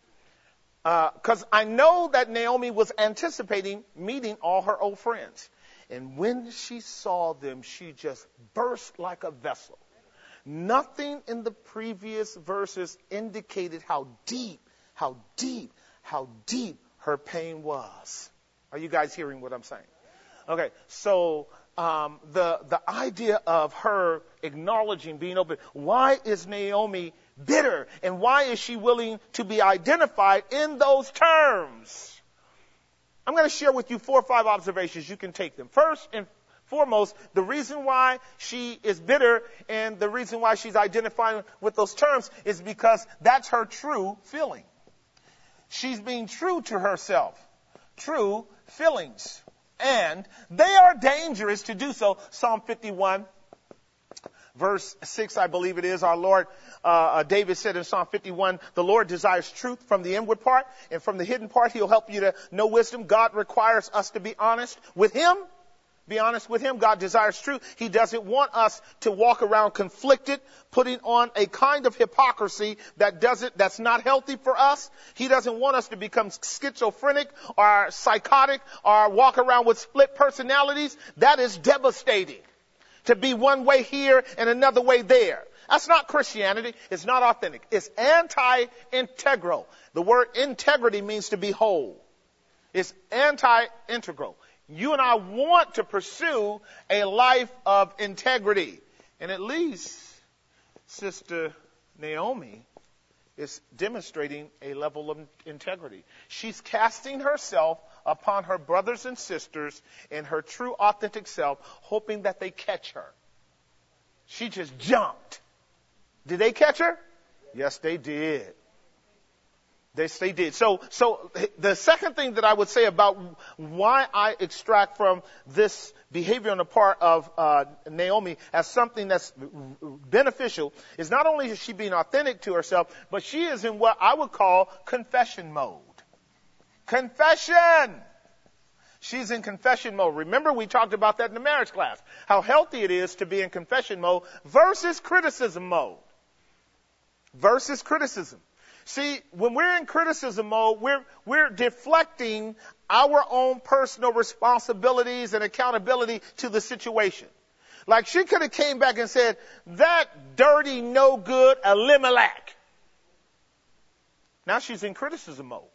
Because uh, I know that Naomi was anticipating meeting all her old friends. And when she saw them, she just burst like a vessel. Nothing in the previous verses indicated how deep, how deep, how deep her pain was. Are you guys hearing what I'm saying? Okay, so um, the the idea of her acknowledging, being open. Why is Naomi bitter? And why is she willing to be identified in those terms? I'm going to share with you four or five observations. You can take them. First and foremost, the reason why she is bitter and the reason why she's identifying with those terms is because that's her true feeling. She's being true to herself. True feelings. And they are dangerous to do so. Psalm fifty-one, verse six, I believe it is. Our Lord, uh, David said in Psalm fifty-one, the Lord desires truth from the inward part, and from the hidden part, he'll help you to know wisdom. God requires us to be honest with him. Be honest with him. God desires truth. He doesn't want us to walk around conflicted, putting on a kind of hypocrisy that doesn't, that's not healthy for us. He doesn't want us to become schizophrenic or psychotic or walk around with split personalities. That is devastating. To be one way here and another way there. That's not Christianity. It's not authentic. It's anti-integral. The word integrity means to be whole. It's anti-integral. You and I want to pursue a life of integrity. And at least Sister Naomi is demonstrating a level of integrity. She's casting herself upon her brothers and sisters in her true authentic self, hoping that they catch her. She just jumped. Did they catch her? Yes, they did. Yes, they did. So, so the second thing that I would say about why I extract from this behavior on the part of uh, Naomi as something that's beneficial is not only is she being authentic to herself, but she is in what I would call confession mode. Confession! She's in confession mode. Remember, we talked about that in the marriage class. How healthy it is to be in confession mode versus criticism mode. Versus criticism. See, when we're in criticism mode, we're, we're deflecting our own personal responsibilities and accountability to the situation. Like she could have came back and said, that dirty, no good Elimelech. Now she's in criticism mode.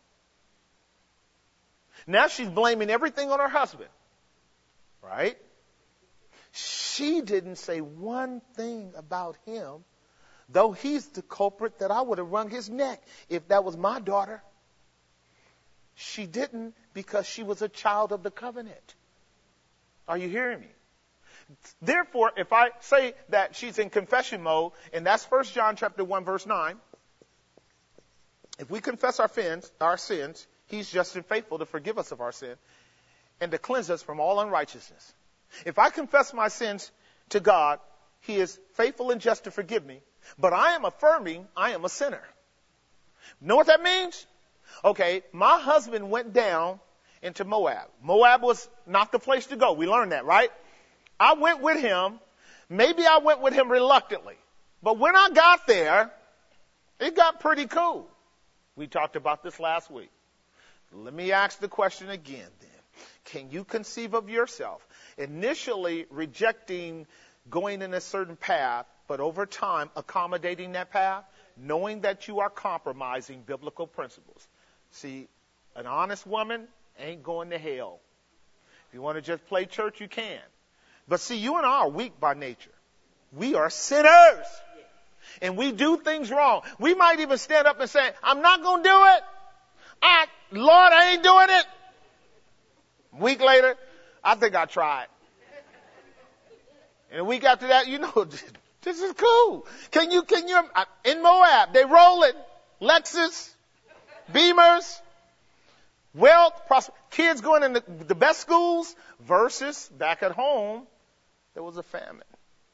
Now she's blaming everything on her husband. Right? She didn't say one thing about him. Though he's the culprit that I would have wrung his neck if that was my daughter. She didn't because she was a child of the covenant. Are you hearing me? Therefore, if I say that she's in confession mode, and that's First John chapter one, verse nine. If we confess our sins, our sins, he's just and faithful to forgive us of our sin and to cleanse us from all unrighteousness. If I confess my sins to God, he is faithful and just to forgive me. But I am affirming I am a sinner. Know what that means? Okay, my husband went down into Moab. Moab was not the place to go. We learned that, right? I went with him. Maybe I went with him reluctantly. But when I got there, it got pretty cool. We talked about this last week. Let me ask the question again then. Can you conceive of yourself initially rejecting going in a certain path, but over time accommodating that path, knowing that you are compromising biblical principles? See, an honest woman ain't going to hell. If you want to just play church, you can. But see, you and I are weak by nature. We are sinners. And we do things wrong. We might even stand up and say, I'm not going to do it. I, Lord, I ain't doing it. A week later, I think I tried. And a week after that, you know, this is cool. Can you, can you, in Moab, they rolling Lexus, Beamers, wealth, prosperity, kids going in the, the best schools versus back at home, there was a famine.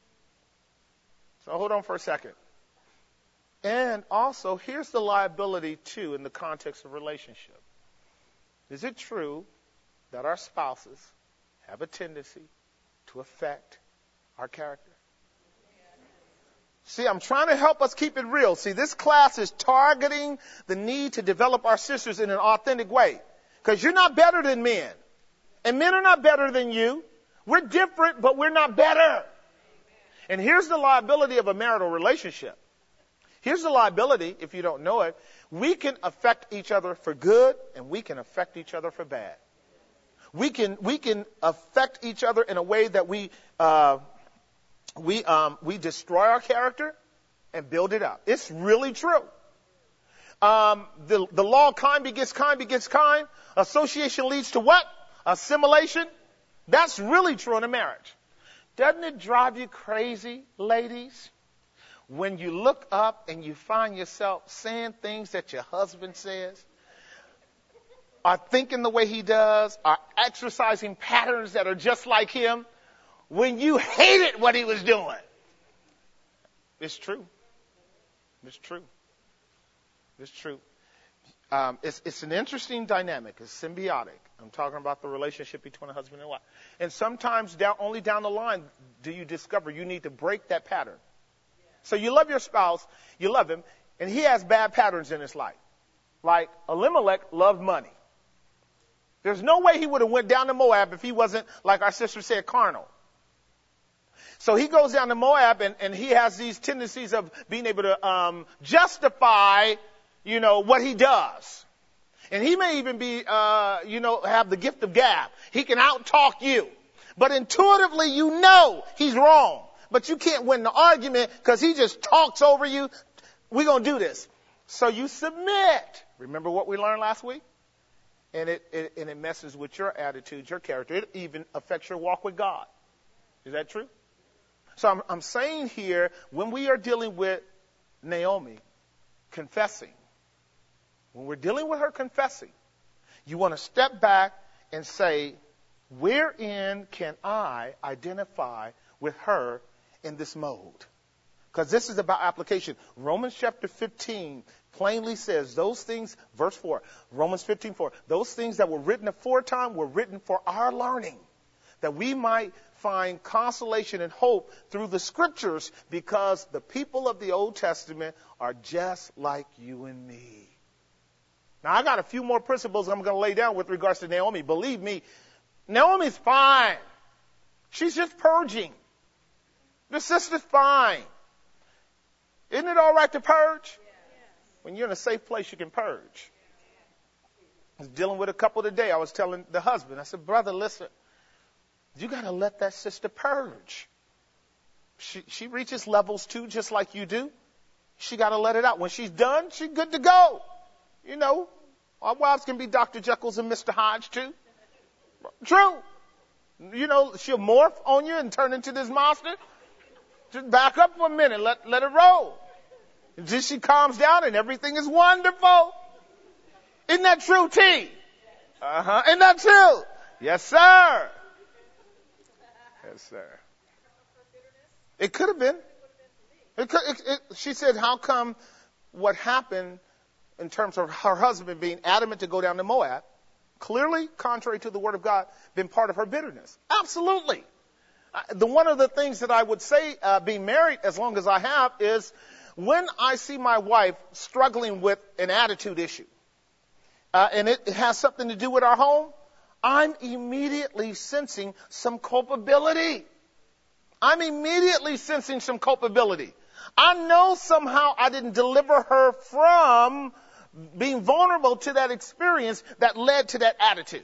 So hold on for a second. And also, here's the liability too in the context of relationship. Is it true that our spouses have a tendency to affect our character. See, I'm trying to help us keep it real. See, this class is targeting the need to develop our sisters in an authentic way. Because you're not better than men. And men are not better than you. We're different, but we're not better. And here's the liability of a marital relationship. Here's the liability, if you don't know it. We can affect each other for good, and we can affect each other for bad. We can we can affect each other in a way that we uh, we um, we destroy our character and build it up. It's really true. Um, the the law of kind begets kind begets kind. Association leads to what? Assimilation. That's really true in a marriage. Doesn't it drive you crazy, ladies, when you look up and you find yourself saying things that your husband says, are thinking the way he does, are exercising patterns that are just like him, when you hated what he was doing? It's true. It's true. It's true. Um, it's, it's an interesting dynamic. It's symbiotic. I'm talking about the relationship between a husband and wife. And sometimes down, only down the line do you discover you need to break that pattern. So you love your spouse, you love him, and he has bad patterns in his life. Like Elimelech loved money. There's no way he would have went down to Moab if he wasn't, like our sister said, carnal. So he goes down to Moab, and, and he has these tendencies of being able to um, justify, you know, what he does. And he may even be, uh, you know, have the gift of gab. He can out-talk you. But intuitively, you know he's wrong. But you can't win the argument because he just talks over you. We're going to do this. So you submit. Remember what we learned last week? And it, it, and it messes with your attitude, your character. It even affects your walk with God. Is that true? So I'm, I'm saying here, when we are dealing with Naomi confessing, when we're dealing with her confessing, you want to step back and say, wherein can I identify with her in this mode? Because this is about application. Romans chapter fifteen plainly says those things, verse four, Romans fifteen four, those things that were written aforetime were written for our learning, that we might find consolation and hope through the scriptures, because the people of the Old Testament are just like you and me. Now, I got a few more principles I'm going to lay down with regards to Naomi. Believe me, Naomi's fine. She's just purging. The sister's fine. Isn't it all right to purge? When you're in a safe place, you can purge. I was dealing with a couple today. I was telling the husband, I said, brother, listen, you got to let that sister purge. She, she reaches levels too, just like you do. She got to let it out. When she's done, she's good to go. You know, our wives can be Doctor Jekyll's and Mister Hyde too. True. You know, she'll morph on you and turn into this monster. Just back up for a minute. Let, let it roll. Until she calms down and everything is wonderful. Isn't that true, T? Uh-huh. Isn't that true? Yes, sir. Yes, sir. It could have been. It could, it, it, she said, how come what happened in terms of her husband being adamant to go down to Moab, clearly, contrary to the word of God, been part of her bitterness? Absolutely. Uh, the one of the things that I would say, uh, being married as long as I have, is when I see my wife struggling with an attitude issue, uh, and it, it has something to do with our home, I'm immediately sensing some culpability. I'm immediately sensing some culpability. I know somehow I didn't deliver her from being vulnerable to that experience that led to that attitude.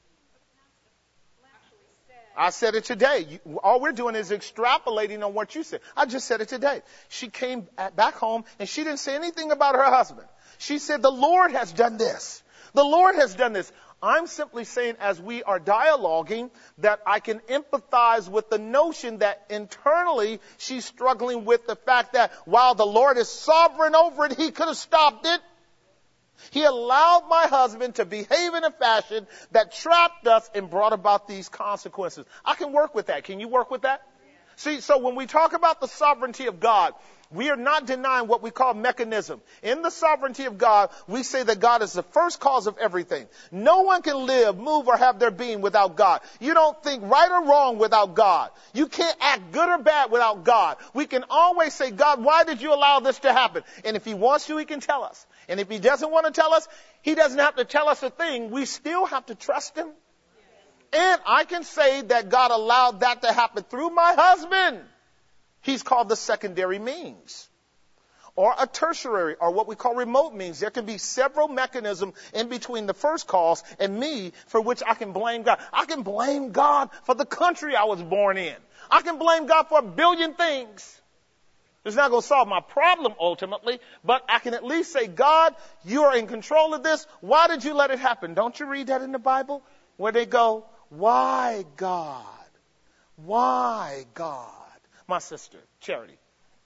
I said it today. You, all we're doing is extrapolating on what you said. I just said it today. She came back home and she didn't say anything about her husband. She said, the Lord has done this. The Lord has done this. I'm simply saying, as we are dialoguing, that I can empathize with the notion that internally she's struggling with the fact that while the Lord is sovereign over it, he could have stopped it. He allowed my husband to behave in a fashion that trapped us and brought about these consequences. I can work with that. Can you work with that? See, so when we talk about the sovereignty of God, we are not denying what we call mechanism. In the sovereignty of God, we say that God is the first cause of everything. No one can live, move, or have their being without God. You don't think right or wrong without God. You can't act good or bad without God. We can always say, God, why did you allow this to happen? And if he wants to, he can tell us. And if he doesn't want to tell us, he doesn't have to tell us a thing. We still have to trust him. And I can say that God allowed that to happen through my husband. He's called the secondary means, or a tertiary, or what we call remote means. There can be several mechanisms in between the first cause and me for which I can blame God. I can blame God for the country I was born in. I can blame God for a billion things. It's not going to solve my problem ultimately, but I can at least say, God, you are in control of this. Why did you let it happen? Don't you read that in the Bible where they go, why God? Why God? My sister, Charity.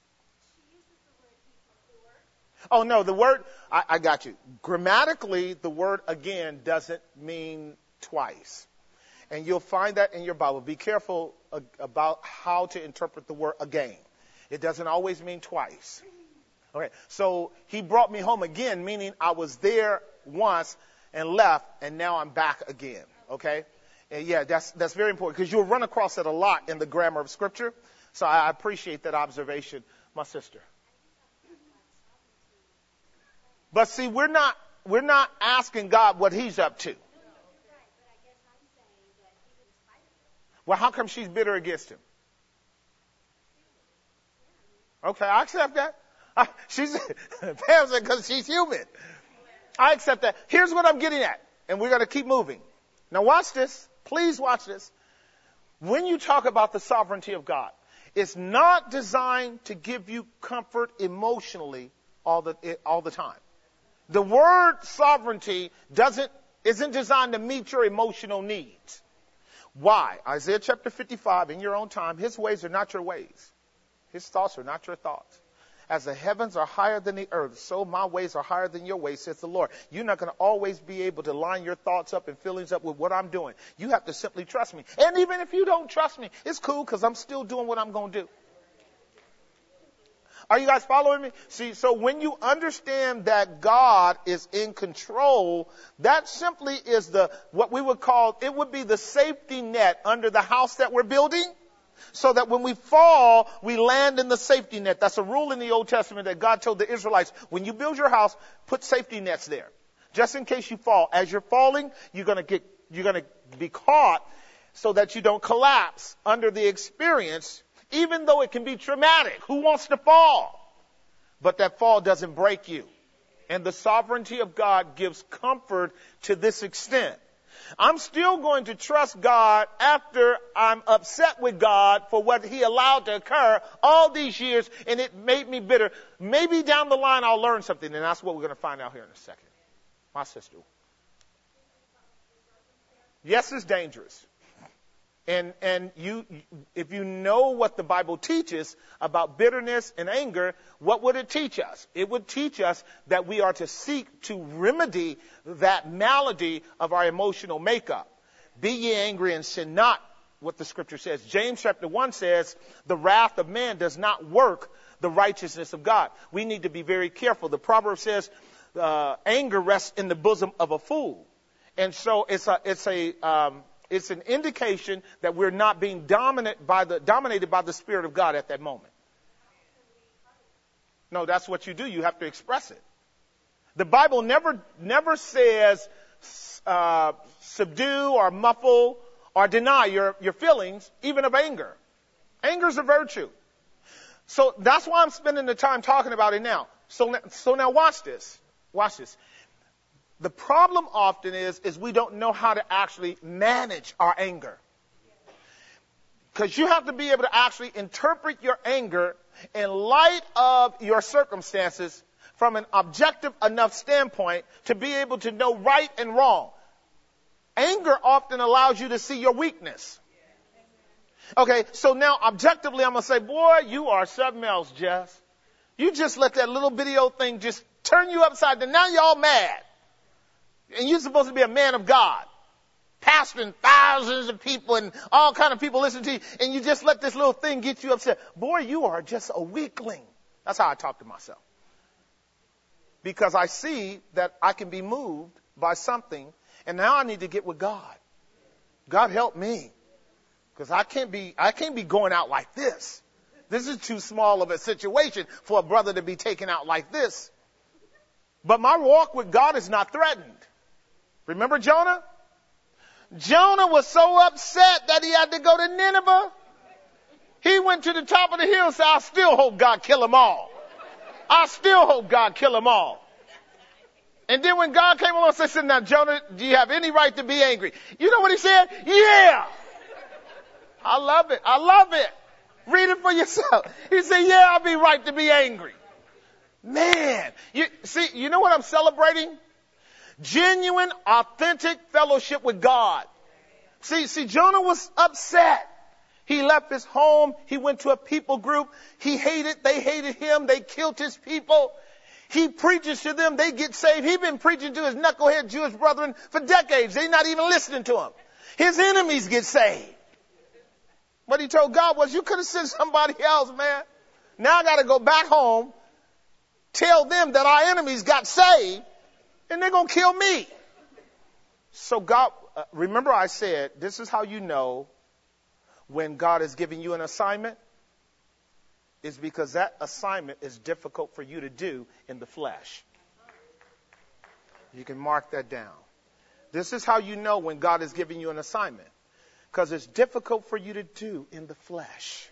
Oh, no, the word, I, I got you. Grammatically, the word again doesn't mean twice. And you'll find that in your Bible. Be careful uh, about how to interpret the word again. It doesn't always mean twice. Okay, so he brought me home again, meaning I was there once and left, and now I'm back again. Okay? And yeah, that's that's very important because you'll run across that a lot in the grammar of Scripture. So I appreciate that observation, my sister. But see, we're not we're not asking God what he's up to. Well, how come she's bitter against him? Okay, I accept that. I, she's Pam said because she's human. I accept that. Here's what I'm getting at, and we're going to keep moving. Now watch this. Please watch this. When you talk about the sovereignty of God, it's not designed to give you comfort emotionally all the all the time. The word sovereignty doesn't isn't designed to meet your emotional needs. Why? Isaiah chapter fifty-five, in your own time, his ways are not your ways. His thoughts are not your thoughts. As the heavens are higher than the earth, so my ways are higher than your ways, says the Lord. You're not going to always be able to line your thoughts up and feelings up with what I'm doing. You have to simply trust me. And even if you don't trust me, it's cool because I'm still doing what I'm going to do. Are you guys following me? See, so when you understand that God is in control, that simply is the, what we would call, it would be the safety net under the house that we're building. So that when we fall, we land in the safety net. That's a rule in the Old Testament that God told the Israelites. When you build your house, put safety nets there. Just in case you fall. As you're falling, you're going to get, you're going to be caught so that you don't collapse under the experience, even though it can be traumatic. Who wants to fall? But that fall doesn't break you. And the sovereignty of God gives comfort to this extent. I'm still going to trust God after I'm upset with God for what he allowed to occur all these years, and it made me bitter. Maybe down the line I'll learn something, and that's what we're going to find out here in a second. My sister. Yes, it's dangerous. And and you, if you know what the Bible teaches about bitterness and anger, what would it teach us? It would teach us that we are to seek to remedy that malady of our emotional makeup. Be ye angry and sin not, what the scripture says. James chapter one says, the wrath of man does not work the righteousness of God. We need to be very careful. The proverb says, uh, anger rests in the bosom of a fool. And so it's a, it's a, um, It's an indication that we're not being dominant by the, dominated by the Spirit of God at that moment. No, that's what you do. You have to express it. The Bible never, never says uh, subdue or muffle or deny your, your feelings, even of anger. Anger is a virtue. So that's why I'm spending the time talking about it now. So, so now watch this. Watch this. The problem often is, is we don't know how to actually manage our anger. Because you have to be able to actually interpret your anger in light of your circumstances from an objective enough standpoint to be able to know right and wrong. Anger often allows you to see your weakness. Okay, so now objectively I'm going to say, boy, you are something else, Jess. You just let that little bitty old thing just turn you upside down. Now you're all mad. And you're supposed to be a man of God. pastoring thousands of people and all kind of people listen to you, and you just let this little thing get you upset. Boy, you are just a weakling. That's how I talk to myself. Because I see that I can be moved by something, and now I need to get with God. God help me. Because I can't be, I can't be going out like this. This is too small of a situation for a brother to be taken out like this. But my walk with God is not threatened. Remember Jonah? Jonah was so upset that he had to go to Nineveh. He went to the top of the hill and said, I still hope God kill them all. I still hope God kill them all. And then when God came along and said, now Jonah, do you have any right to be angry? You know what he said? Yeah. I love it. I love it. Read it for yourself. He said, yeah, I'll be right to be angry. Man, you see, you know what I'm celebrating? Genuine, authentic fellowship with God. See, see, Jonah was upset. He left his home. He went to a people group. He hated, they hated him. They killed his people. He preaches to them. They get saved. He's been preaching to his knucklehead Jewish brethren for decades. They're not even listening to him. His enemies get saved. What he told God was, you could have sent somebody else, man. Now I got to go back home, tell them that our enemies got saved, and they're going to kill me. So God, uh, remember I said, this is how you know when God is giving you an assignment. Is because that assignment is difficult for you to do in the flesh. You can mark that down. This is how you know when God is giving you an assignment. Because it's difficult for you to do in the flesh.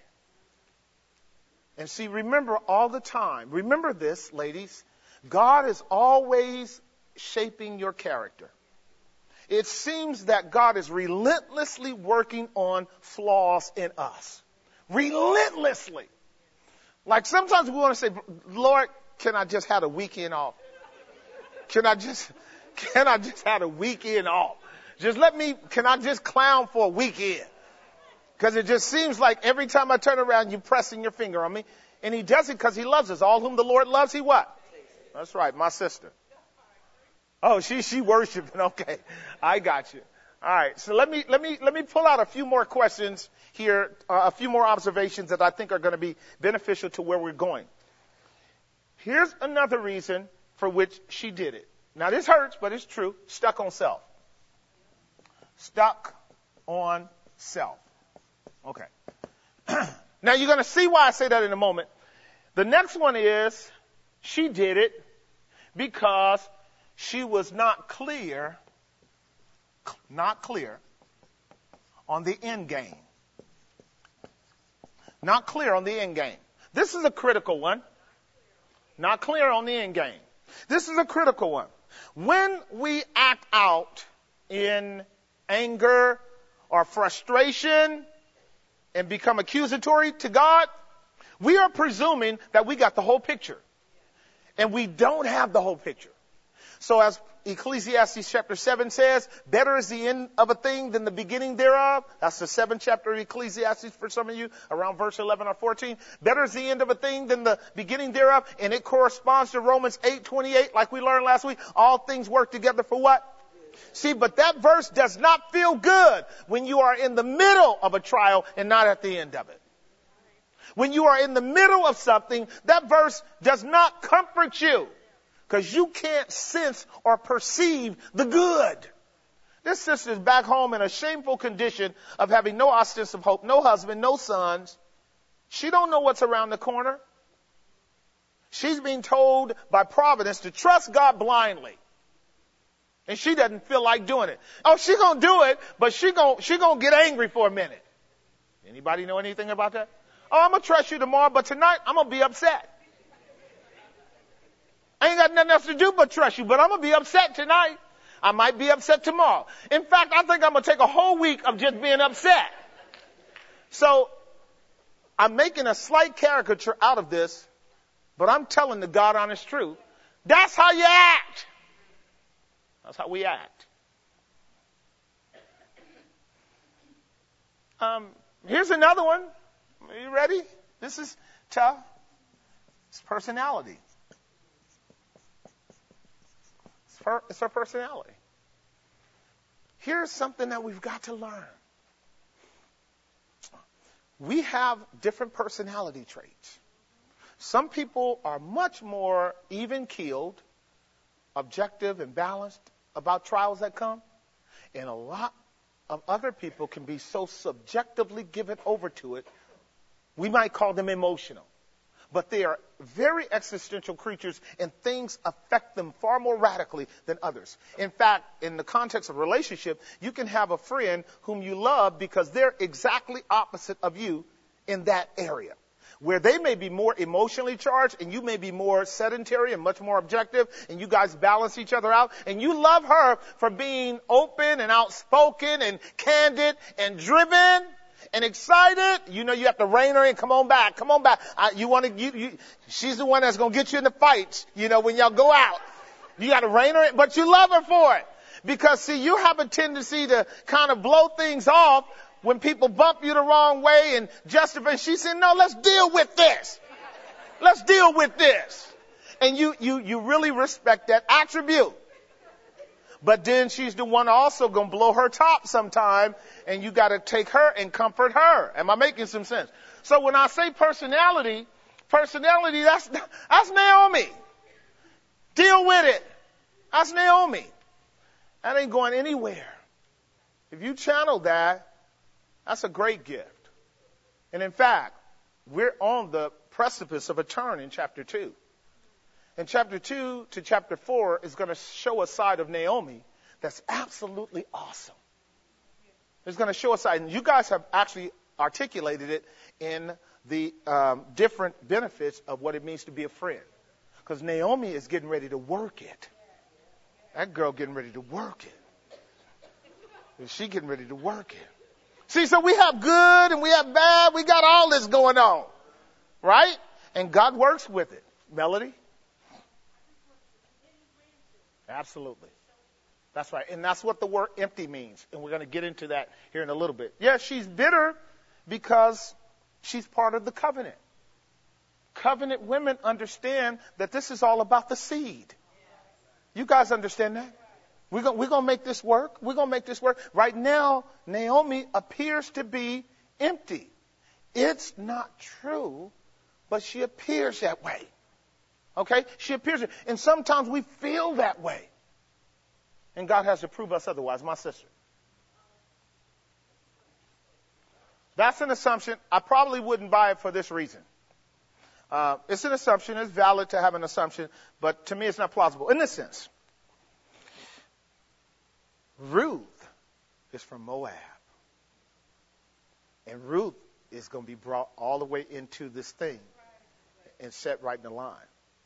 And see, remember all the time, remember this, ladies, God is always shaping your character. It seems that God is relentlessly working on flaws in us. Relentlessly. Like sometimes we want to say, Lord, can I just have a weekend off? Can I just, can I just have a weekend off? Just let me, can I just clown for a weekend? Because it just seems like every time I turn around, you're pressing your finger on me. And he does it because he loves us. All whom the Lord loves, he what? That's right, my sister. Oh, she, she worshiping. Okay. I got you. All right. So let me, let me, let me pull out a few more questions here, uh, a few more observations that I think are going to be beneficial to where we're going. Here's another reason for which she did it. Now this hurts, but it's true. Stuck on self. Stuck on self. Okay. Now you're going to see why I say that in a moment. The next one is she did it because she was not clear, not clear on the end game. Not clear on the end game. This is a critical one. Not clear on the end game. This is a critical one. When we act out in anger or frustration and become accusatory to God, we are presuming that we got the whole picture. And we don't have the whole picture. So as Ecclesiastes chapter seven says, better is the end of a thing than the beginning thereof. That's the seventh chapter of Ecclesiastes for some of you, around verse eleven or fourteen. Better is the end of a thing than the beginning thereof. And it corresponds to Romans eight twenty-eight, like we learned last week. All things work together for what? See, but that verse does not feel good when you are in the middle of a trial and not at the end of it. When you are in the middle of something, that verse does not comfort you because you can't sense or perceive the good. This sister is back home in a shameful condition of having no ostensive hope, no husband, no sons. She don't know what's around the corner. She's being told by Providence to trust God blindly. And she doesn't feel like doing it. Oh, she gonna do it, but she gonna, she gonna get angry for a minute. Anybody know anything about that? Oh, I'm gonna trust you tomorrow, but tonight I'm gonna be upset. I ain't got nothing else to do but trust you, but I'm gonna be upset tonight. I might be upset tomorrow. In fact, I think I'm gonna take a whole week of just being upset. So, I'm making a slight caricature out of this, but I'm telling the God honest truth. That's how you act. That's how we act. Um, here's another one. Are you ready? This is tough. It's personality. It's her, it's her personality. here's something that we've got to learn. We have different personality traits. Some people are much more even-keeled, objective, and balanced about trials that come. And a lot of other people can be so subjectively given over to it, we might call them emotional. But they are very existential creatures, and things affect them far more radically than others. In fact, in the context of a relationship, you can have a friend whom you love because they're exactly opposite of you in that area, where they may be more emotionally charged and you may be more sedentary and much more objective, and you guys balance each other out. And you love her for being open and outspoken and candid and driven and excited. You know, you have to rein her in. Come on back. Come on back. I, you want to, you, you, she's the one that's going to get you in the fights, you know, when y'all go out. You got to rein her in, but you love her for it. Because, see, you have a tendency to kind of blow things off when people bump you the wrong way and justify. She said, no, let's deal with this. Let's deal with this. And you, you, you really respect that attribute. But then she's the one also going to blow her top sometime, and you got to take her and comfort her. Am I making some sense? So when I say personality, personality, that's, that's Naomi. Deal with it. That's Naomi. That ain't going anywhere. If you channel that, that's a great gift. And in fact, we're on the precipice of a turn in chapter two. And chapter two to chapter four is going to show a side of Naomi that's absolutely awesome. It's going to show a side, and you guys have actually articulated it in the um, different benefits of what it means to be a friend. Because Naomi is getting ready to work it. That girl getting ready to work it. And she getting ready to work it. See, so we have good and we have bad. We got all this going on. Right? And God works with it. Melody? Absolutely. That's right. And that's what the word empty means. And we're going to get into that here in a little bit. Yeah, she's bitter because she's part of the covenant. Covenant women understand that this is all about the seed. You guys understand that? We're going we're going to make this work. We're going to make this work. Right now, Naomi appears to be empty. It's not true, but she appears that way. Okay? She appears, and sometimes we feel that way. And God has to prove us otherwise, my sister. That's an assumption. I probably wouldn't buy it for this reason. Uh, it's an assumption. It's valid to have an assumption, but to me it's not plausible. In this sense, Ruth is from Moab. And Ruth is going to be brought all the way into this thing and set right in the line.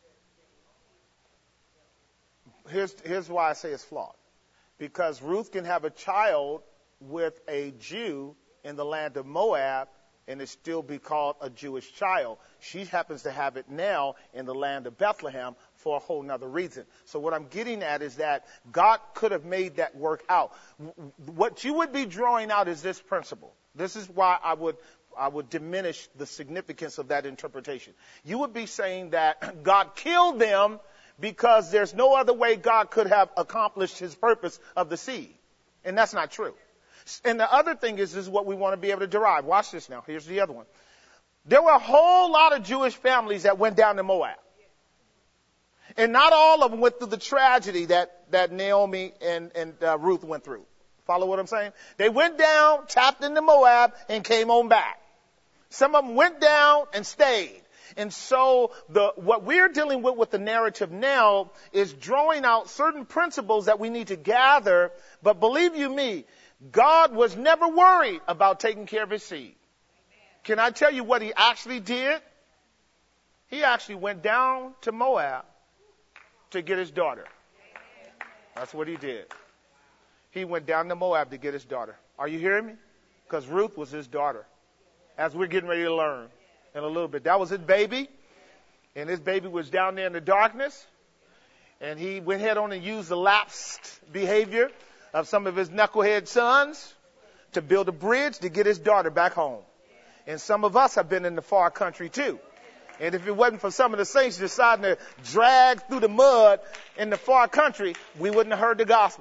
Here's, here's why I say it's flawed. Because Ruth can have a child with a Jew in the land of Moab and it still be called a Jewish child. She happens to have it now in the land of Bethlehem for a whole nother reason. So what I'm getting at is that God could have made that work out. What you would be drawing out is this principle. This is why I would I would diminish the significance of that interpretation. You would be saying that God killed them because there's no other way God could have accomplished his purpose of the seed. And that's not true. And the other thing is, is what we want to be able to derive. Watch this now. Here's the other one. There were a whole lot of Jewish families that went down to Moab. And not all of them went through the tragedy that, that Naomi and, and uh, Ruth went through. Follow what I'm saying? They went down, tapped into Moab, and came on back. Some of them went down and stayed. And so the what we're dealing with with the narrative now is drawing out certain principles that we need to gather. But believe you me, God was never worried about taking care of his seed. Can I tell you what he actually did? He actually went down to Moab to get his daughter. That's what he did. He went down to Moab to get his daughter. Are you hearing me? Because Ruth was his daughter. As we're getting ready to learn in a little bit. That was his baby. And his baby was down there in the darkness. And he went ahead on and used the lapsed behavior of some of his knucklehead sons to build a bridge to get his daughter back home. And some of us have been in the far country too. And if it wasn't for some of the saints deciding to drag through the mud in the far country, we wouldn't have heard the gospel.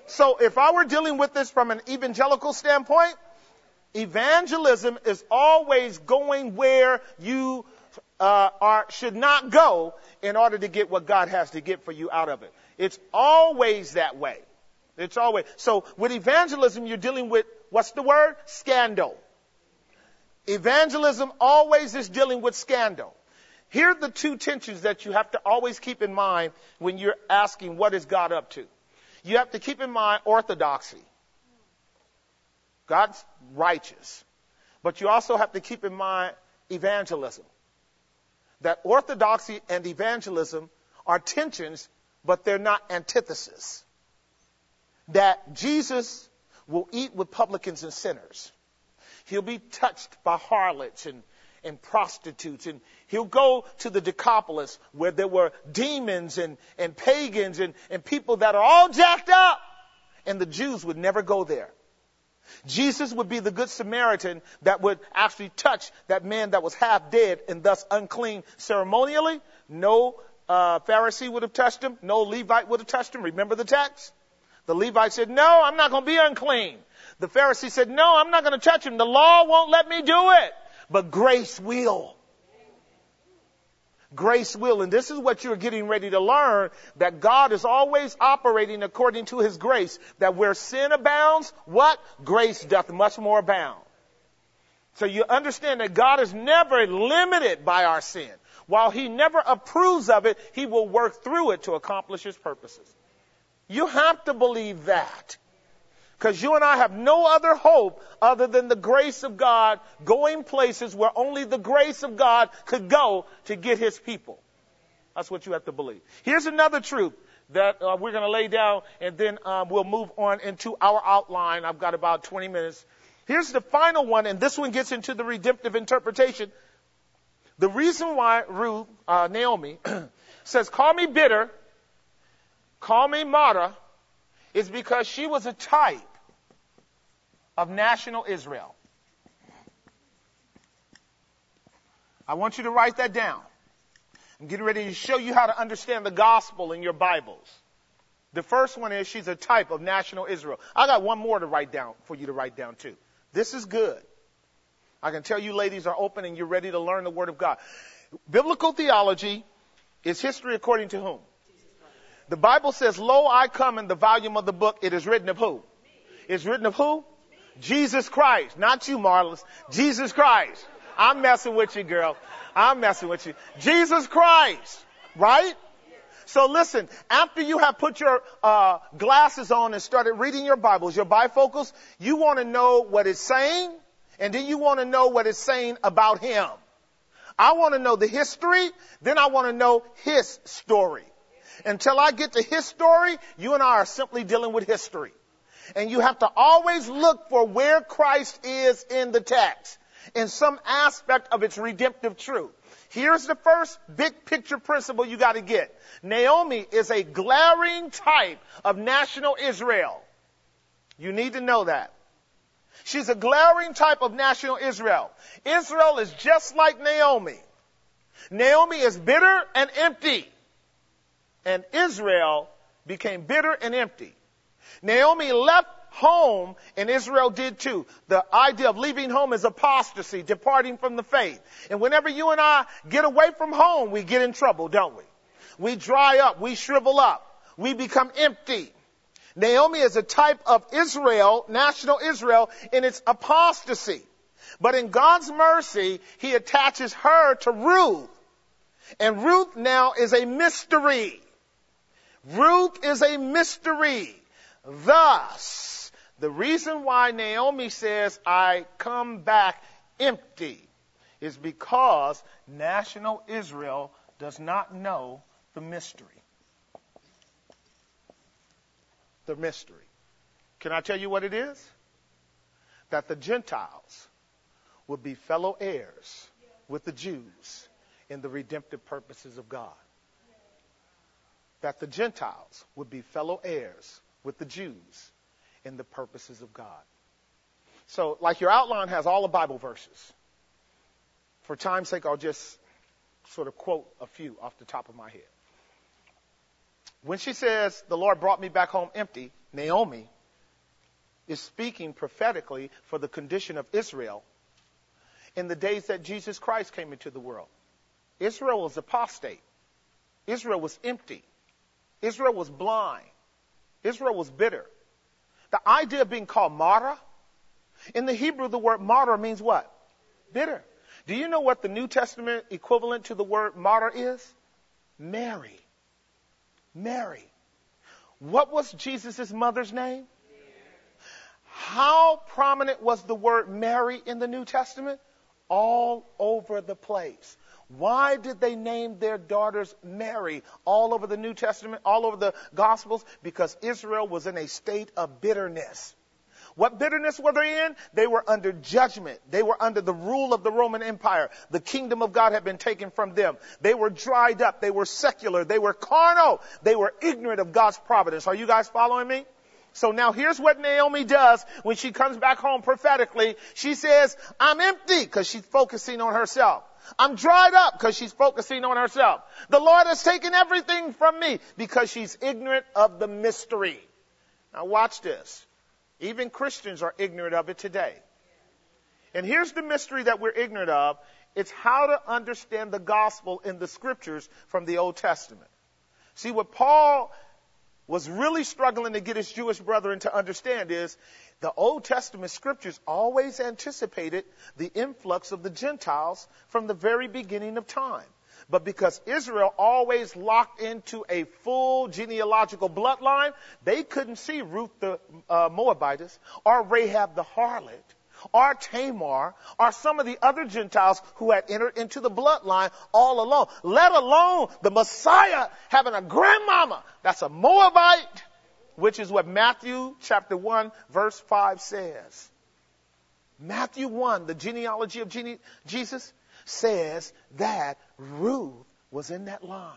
So if I were dealing with this from an evangelical standpoint, evangelism is always going where you uh, are should not go in order to get what God has to get for you out of it. It's always that way. It's always. So with evangelism, you're dealing with, what's the word? Scandal. Evangelism always is dealing with scandal. Here are the two tensions that you have to always keep in mind when you're asking what is God up to. You have to keep in mind orthodoxy. God's righteous. But you also have to keep in mind evangelism. That orthodoxy and evangelism are tensions, but they're not antithesis. That Jesus will eat with publicans and sinners. He'll be touched by harlots and, and prostitutes. And he'll go to the Decapolis where there were demons and, and pagans and, and people that are all jacked up. And the Jews would never go there. Jesus would be the good Samaritan that would actually touch that man that was half dead and thus unclean ceremonially. No uh, Pharisee would have touched him. No Levite would have touched him. Remember the text? The Levite said, no, I'm not going to be unclean. The Pharisee said, no, I'm not going to touch him. The law won't let me do it. But grace will. Grace will. And this is what you're getting ready to learn, that God is always operating according to his grace. That where sin abounds, what? Grace doth much more abound. So you understand that God is never limited by our sin. While he never approves of it, he will work through it to accomplish his purposes. You have to believe that. Because you and I have no other hope other than the grace of God going places where only the grace of God could go to get his people. That's what you have to believe. Here's another truth that uh, we're going to lay down, and then um, we'll move on into our outline. I've got about twenty minutes. Here's the final one, and this one gets into the redemptive interpretation. The reason why Ruth, uh, Naomi, says, call me bitter, call me Mara, is because she was a type of national Israel. I want you to write that down. I'm getting ready to show you how to understand the gospel in your Bibles. The first one is she's a type of national Israel. I got one more to write down for you to write down too. This is good. I can tell you ladies are open and you're ready to learn the Word of God. Biblical theology is history according to whom? The Bible says, lo, I come in the volume of the book. It is written of who? It's written of who? Jesus Christ. Not you, Marlon. Jesus Christ. I'm messing with you, girl. I'm messing with you. Jesus Christ. Right? So listen, after you have put your uh, glasses on and started reading your Bibles, your bifocals, you want to know what it's saying, and then you want to know what it's saying about him. I want to know the history, then I want to know his story. Until I get to his story, you and I are simply dealing with history. And you have to always look for where Christ is in the text, in some aspect of its redemptive truth. Here's the first big picture principle you got to get. Naomi is a glaring type of national Israel. You need to know that. She's a glaring type of national Israel. Israel is just like Naomi. Naomi is bitter and empty. And Israel became bitter and empty. Naomi left home, and Israel did too. The idea of leaving home is apostasy, departing from the faith. And whenever you and I get away from home, we get in trouble, don't we? We dry up, we shrivel up, we become empty. Naomi is a type of Israel, national Israel, in its apostasy. But in God's mercy, he attaches her to Ruth. And Ruth now is a mystery. Ruth is a mystery. Thus, the reason why Naomi says, I come back empty, is because national Israel does not know the mystery. The mystery. Can I tell you what it is? That the Gentiles would be fellow heirs with the Jews in the redemptive purposes of God. That the Gentiles would be fellow heirs with the Jews in the purposes of God. So, like your outline has all the Bible verses. For time's sake, I'll just sort of quote a few off the top of my head. When she says, the Lord brought me back home empty, Naomi, is speaking prophetically for the condition of Israel in the days that Jesus Christ came into the world. Israel was apostate. Israel was empty. Israel was blind. Israel was bitter. The idea of being called martyr, in the Hebrew, the word martyr means what? Bitter. Do you know what the New Testament equivalent to the word martyr is? Mary. Mary. What was Jesus' mother's name? How prominent was the word Mary in the New Testament? All over the place. Why did they name their daughters Mary all over the New Testament, all over the Gospels? Because Israel was in a state of bitterness. What bitterness were they in? They were under judgment. They were under the rule of the Roman Empire. The kingdom of God had been taken from them. They were dried up. They were secular. They were carnal. They were ignorant of God's providence. Are you guys following me? So now here's what Naomi does when she comes back home prophetically. She says, I'm empty, because she's focusing on herself. I'm dried up, because she's focusing on herself. The Lord has taken everything from me, because she's ignorant of the mystery. Now watch this. Even Christians are ignorant of it today. And here's the mystery that we're ignorant of. It's how to understand the gospel in the scriptures from the Old Testament. See, what Paul was really struggling to get his Jewish brethren to understand is the Old Testament scriptures always anticipated the influx of the Gentiles from the very beginning of time. But because Israel always locked into a full genealogical bloodline, they couldn't see Ruth the uh, Moabitess or Rahab the harlot or Tamar or some of the other Gentiles who had entered into the bloodline all alone, let alone the Messiah having a grandmama that's a Moabite, which is what Matthew chapter one verse five says. Matthew one, the genealogy of gene- Jesus, says that Ruth was in that line.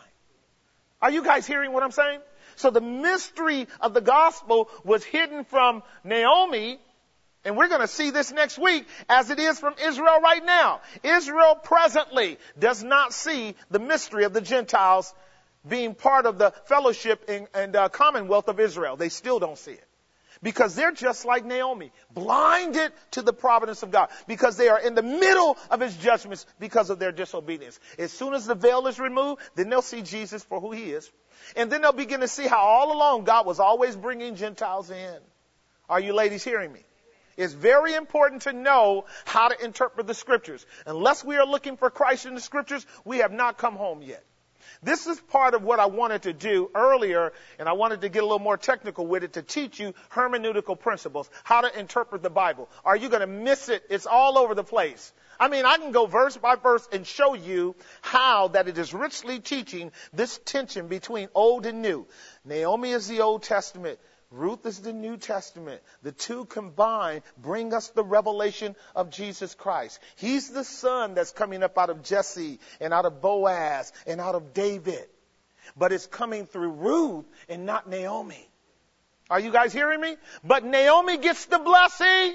Are you guys hearing what I'm saying? So the mystery of the gospel was hidden from Naomi, and we're going to see this next week, as it is from Israel right now. Israel presently does not see the mystery of the Gentiles being part of the fellowship and, and uh, commonwealth of Israel. They still don't see it. Because they're just like Naomi, blinded to the providence of God. Because they are in the middle of his judgments because of their disobedience. As soon as the veil is removed, then they'll see Jesus for who he is. And then they'll begin to see how all along God was always bringing Gentiles in. Are you ladies hearing me? It's very important to know how to interpret the scriptures. Unless we are looking for Christ in the scriptures, we have not come home yet. This is part of what I wanted to do earlier, and I wanted to get a little more technical with it to teach you hermeneutical principles, how to interpret the Bible. Are you going to miss it? It's all over the place. I mean, I can go verse by verse and show you how that it is richly teaching this tension between old and new. Naomi is the Old Testament. Ruth is the New Testament. The two combined bring us the revelation of Jesus Christ. He's the son that's coming up out of Jesse and out of Boaz and out of David. But it's coming through Ruth and not Naomi. Are you guys hearing me? But Naomi gets the blessing.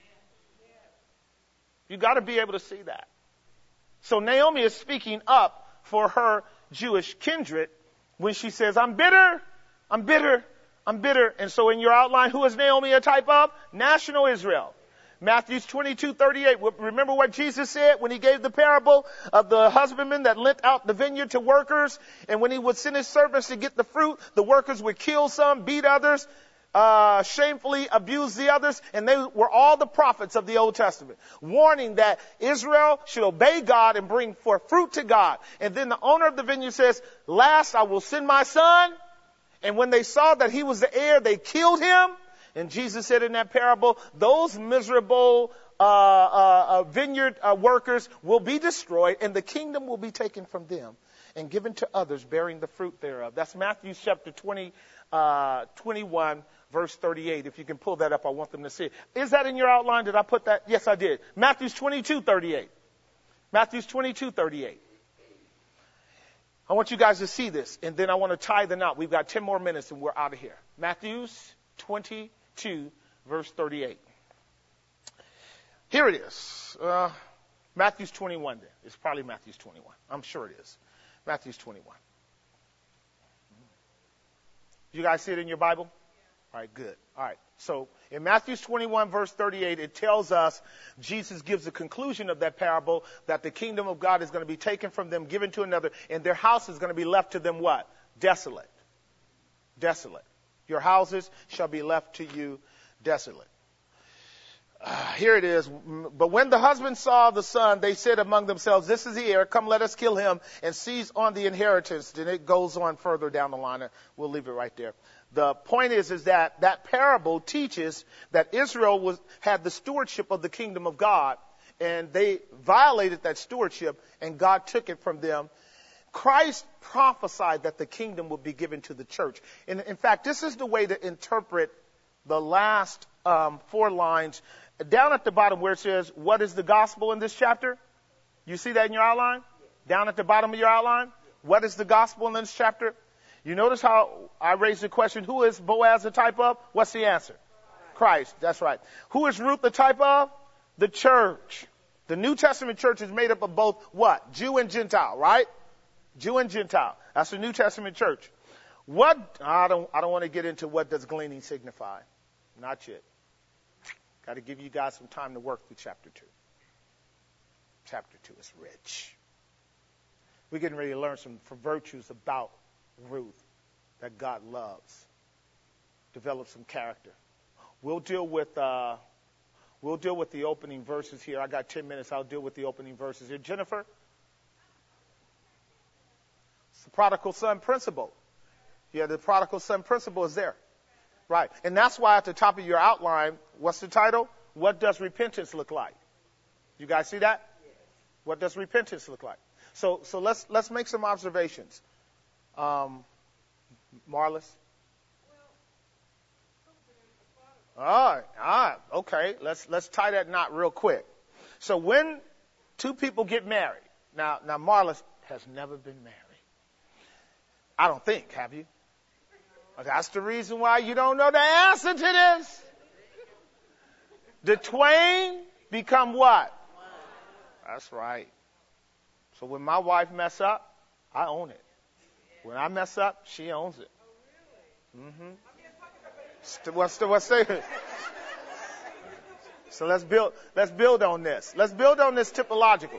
You got to be able to see that. So Naomi is speaking up for her Jewish kindred when she says, I'm bitter, I'm bitter. I'm bitter. And so in your outline, who is Naomi a type of? National Israel. Matthew twenty-two thirty-eight. Remember what Jesus said when he gave the parable of the husbandman that lent out the vineyard to workers. And when he would send his servants to get the fruit, the workers would kill some, beat others, uh, shamefully abuse the others. And they were all the prophets of the Old Testament, warning that Israel should obey God and bring forth fruit to God. And then the owner of the vineyard says, last I will send my son. And when they saw that he was the heir, they killed him. And Jesus said in that parable, those miserable uh, uh, uh, vineyard uh, workers will be destroyed, and the kingdom will be taken from them and given to others bearing the fruit thereof. That's Matthew chapter twenty, uh, twenty-one, verse thirty-eight. If you can pull that up, I want them to see it. Is that in your outline? Did I put that? Yes, I did. Matthew twenty-two thirty-eight. Matthew twenty-two thirty-eight. I want you guys to see this, and then I want to tie the knot. We've got ten more minutes, and we're out of here. Matthew twenty-two, verse thirty-eight. Here it is. Uh, Matthew twenty-one, then. It's probably Matthew twenty-one. I'm sure it is. Matthew twenty-one. You guys see it in your Bible? All right, good. All right. So in Matthew twenty-one, verse thirty-eight, it tells us Jesus gives the conclusion of that parable that the kingdom of God is going to be taken from them, given to another, and their house is going to be left to them what? Desolate. Desolate. Your houses shall be left to you desolate. Uh, here it is. But when the husband saw the son, they said among themselves, this is the heir. Come, let us kill him and seize on the inheritance. Then it goes on further down the line. We'll leave it right there. The point is, is that that parable teaches that Israel was, had the stewardship of the kingdom of God, and they violated that stewardship, and God took it from them. Christ prophesied that the kingdom would be given to the church. And in fact, this is the way to interpret the last um, four lines down at the bottom where it says, what is the gospel in this chapter? You see that in your outline? Down at the bottom of your outline? What is the gospel in this chapter? You notice how I raised the question, who is Boaz a type of? What's the answer? Christ. That's right. Who is Ruth the type of? The church. The New Testament church is made up of both what? Jew and Gentile, right? Jew and Gentile. That's the New Testament church. What, I don't, I don't want to get into what does gleaning signify. Not yet. Got to give you guys some time to work through chapter two. Chapter two is rich. We're getting ready to learn some virtues about Ruth that God loves. Develop some character. We'll deal with, uh, we'll deal with the opening verses here. I got ten minutes. I'll deal with the opening verses here. Jennifer? It's the prodigal son principle. Yeah, the prodigal son principle is there. Right. And that's why at the top of your outline, what's the title? What does repentance look like? You guys see that? Yes. What does repentance look like? So so let's let's make some observations. Um, Marlis? All right, all right, okay. Let's let's tie that knot real quick. So when two people get married, now now Marlis has never been married. I don't think, have you? That's the reason why you don't know the answer to this. The twain become what? That's right. So when my wife mess up, I own it. When I mess up, she owns it. Mm-hmm. What's the what's the? So let's build let's build on this. Let's build on this typologically.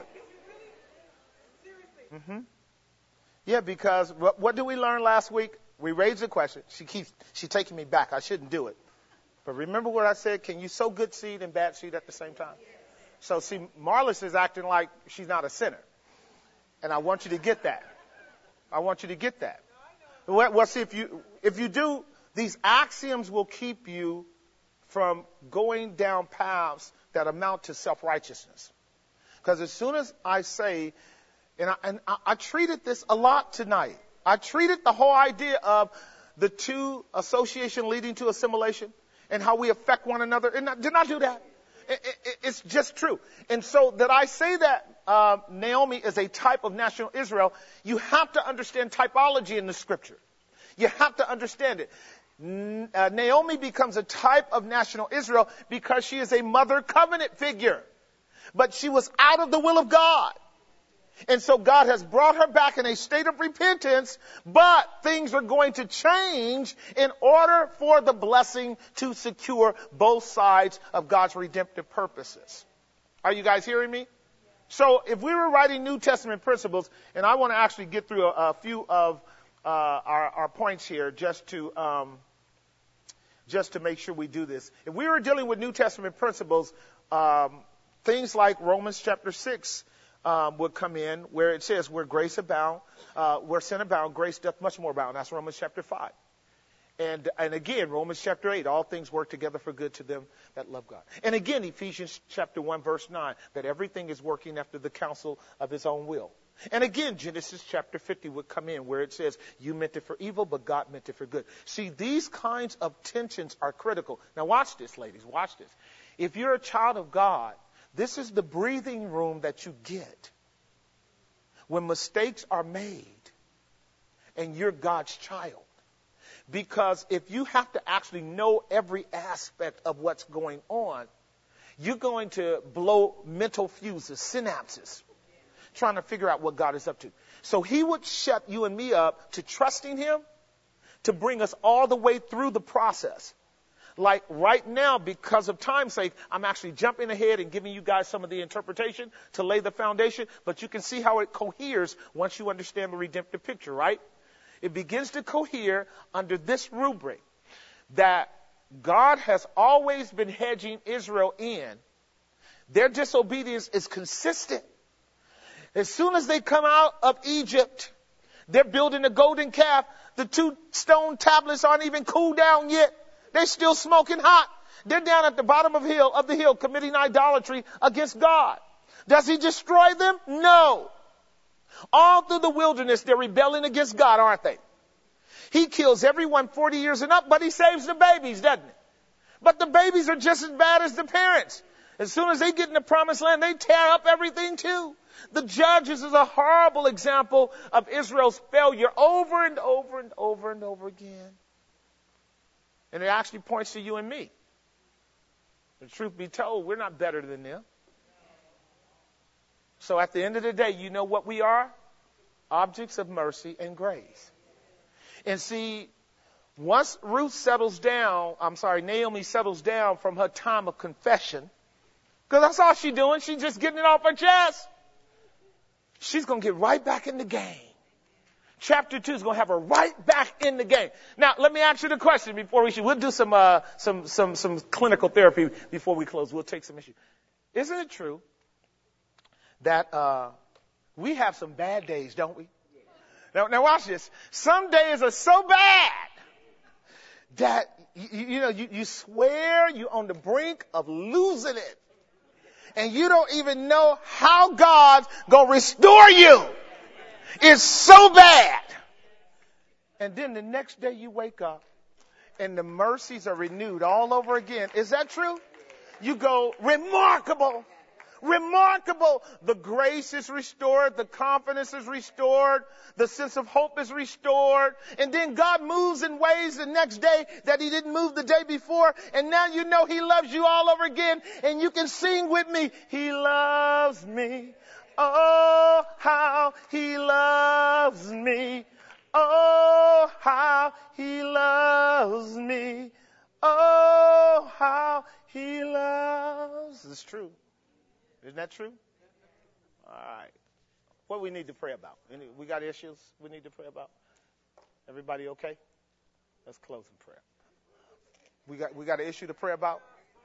Mm-hmm. Yeah, because what, what did we learn last week? We raised the question. She keeps she's taking me back. I shouldn't do it. But remember what I said? Can you sow good seed and bad seed at the same time? So see, Marlis is acting like she's not a sinner. And I want you to get that. I want you to get that. Well, well, see, if you if you do, these axioms will keep you from going down paths that amount to self-righteousness. Because as soon as I say, and I, and I, I treated this a lot tonight. I treated the whole idea of the two association leading to assimilation and how we affect one another. And I did not do that. It, it, it's just true. And so that I say that uh, Naomi is a type of national Israel, you have to understand typology in the scripture. You have to understand it. N- uh, Naomi becomes a type of national Israel because she is a mother covenant figure. But she was out of the will of God. And so God has brought her back in a state of repentance, but things are going to change in order for the blessing to secure both sides of God's redemptive purposes. Are you guys hearing me? So if we were writing New Testament principles, and I want to actually get through a, a few of uh, our, our points here just to um, just to make sure we do this. If we were dealing with New Testament principles, um, things like Romans chapter six, Um, would come in where it says where grace abound, uh, where sin abound, grace doth much more abound. That's Romans chapter five. And and again, Romans chapter eight, all things work together for good to them that love God. And again, Ephesians chapter one, verse nine, that everything is working after the counsel of his own will. And again, Genesis chapter fifty would come in where it says, you meant it for evil, but God meant it for good. See, these kinds of tensions are critical. Now watch this, ladies, watch this. If you're a child of God, this is the breathing room that you get when mistakes are made and you're God's child. Because if you have to actually know every aspect of what's going on, you're going to blow mental fuses, synapses, trying to figure out what God is up to. So he would shut you and me up to trusting him to bring us all the way through the process. like right now, because of time's sake, I'm actually jumping ahead and giving you guys some of the interpretation to lay the foundation. But you can see how it coheres once you understand the redemptive picture, right? It begins to cohere under this rubric that God has always been hedging Israel in. Their disobedience is consistent. As soon as they come out of Egypt, they're building a golden calf. The two stone tablets aren't even cooled down yet. They're still smoking hot. They're down at the bottom of hill of the hill committing idolatry against God. Does he destroy them? No. All through the wilderness, they're rebelling against God, aren't they? He kills everyone forty years and up, but he saves the babies, doesn't he? But the babies are just as bad as the parents. As soon as they get in the promised land, they tear up everything too. The Judges is a horrible example of Israel's failure over and over and over and over again. And it actually points to you and me. The truth be told, we're not better than them. So at the end of the day, you know what we are? Objects of mercy and grace. And see, once Ruth settles down, I'm sorry, Naomi settles down from her time of confession, because that's all she's doing. She's just getting it off her chest. She's going to get right back in the game. Chapter two is going to have her right back in the game. Now, let me ask you the question before we should. We'll do some uh, some some some clinical therapy before we close. We'll take some issues. Isn't it true that uh, we have some bad days, don't we? Now, now watch this. Some days are so bad that you, you know you, you swear you're on the brink of losing it. And you don't even know how God's going to restore you. It's so bad. And then the next day you wake up and the mercies are renewed all over again. Is that true? You go, remarkable. Remarkable. The grace is restored. The confidence is restored. The sense of hope is restored. And then God moves in ways the next day that he didn't move the day before. And now you know he loves you all over again. And you can sing with me. He loves me. Oh, how he loves me. Oh, how he loves me. Oh, how he loves. It's true. Isn't that true? All right. What we need to pray about? Any, we got issues we need to pray about? Everybody okay? Let's close in prayer. We got we got an issue to pray about?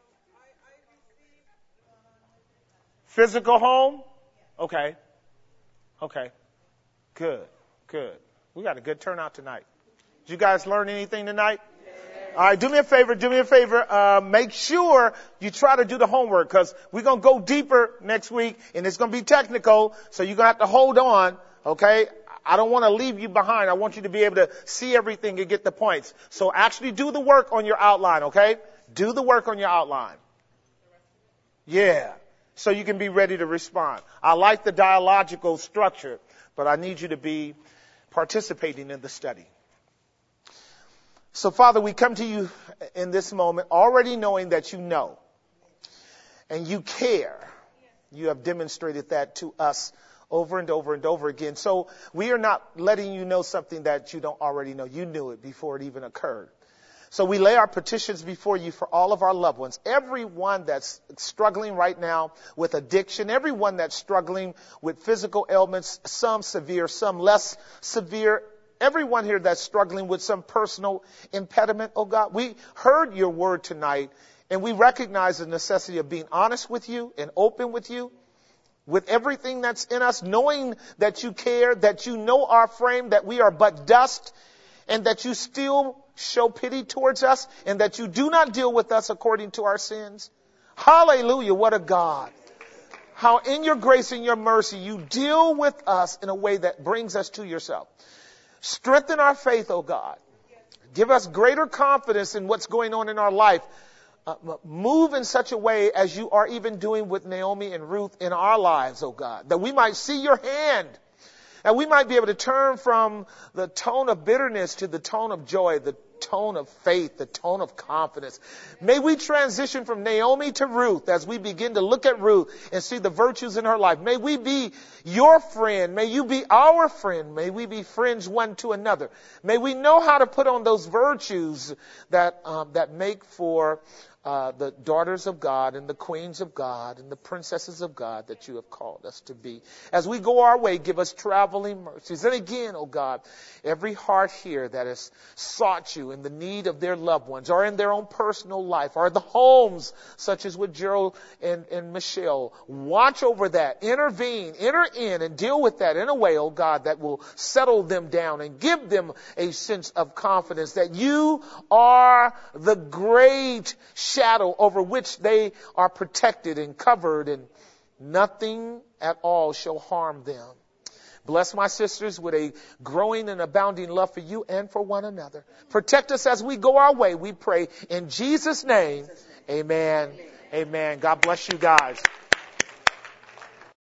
Physical home? Okay. Okay. Good. Good. We got a good turnout tonight. Did you guys learn anything tonight? All right, do me a favor, do me a favor. Uh, make sure you try to do the homework, because we're going to go deeper next week, and it's going to be technical, so you're going to have to hold on, okay? I don't want to leave you behind. I want you to be able to see everything and get the points. So actually do the work on your outline, okay? Do the work on your outline. Yeah, so you can be ready to respond. I like the dialogical structure, but I need you to be participating in the study. So, Father, we come to you in this moment already knowing that you know and you care. You have demonstrated that to us over and over and over again. So we are not letting you know something that you don't already know. You knew it before it even occurred. So we lay our petitions before you for all of our loved ones, everyone that's struggling right now with addiction, everyone that's struggling with physical ailments, some severe, some less severe. Everyone here that's struggling with some personal impediment, oh God, we heard your word tonight, and we recognize the necessity of being honest with you and open with you, with everything that's in us, knowing that you care, that you know our frame, that we are but dust, and that you still show pity towards us, and that you do not deal with us according to our sins. Hallelujah, what a God. How in your grace and your mercy you deal with us in a way that brings us to yourself. Strengthen our faith, oh God. Give us greater confidence in what's going on in our life. Uh, move in such a way as you are even doing with Naomi and Ruth in our lives, oh God, that we might see your hand. And we might be able to turn from the tone of bitterness to the tone of joy, the tone of faith, the tone of confidence. May we transition from Naomi to Ruth as we begin to look at Ruth and see the virtues in her life. May we be your friend. May you be our friend. May we be friends one to another. May we know how to put on those virtues that um, that make for Uh, the daughters of God and the queens of God and the princesses of God that you have called us to be. As we go our way, give us traveling mercies. And again, oh God, every heart here that has sought you in the need of their loved ones or in their own personal life or the homes, such as with Gerald and, and Michelle, watch over that, intervene, enter in and deal with that in a way, oh God, that will settle them down and give them a sense of confidence that you are the great shadow over which they are protected and covered, and nothing at all shall harm them. Bless my sisters with a growing and abounding love for you and for one another. Protect us as we go our way, we pray. In Jesus' name, amen. Amen. God bless you guys.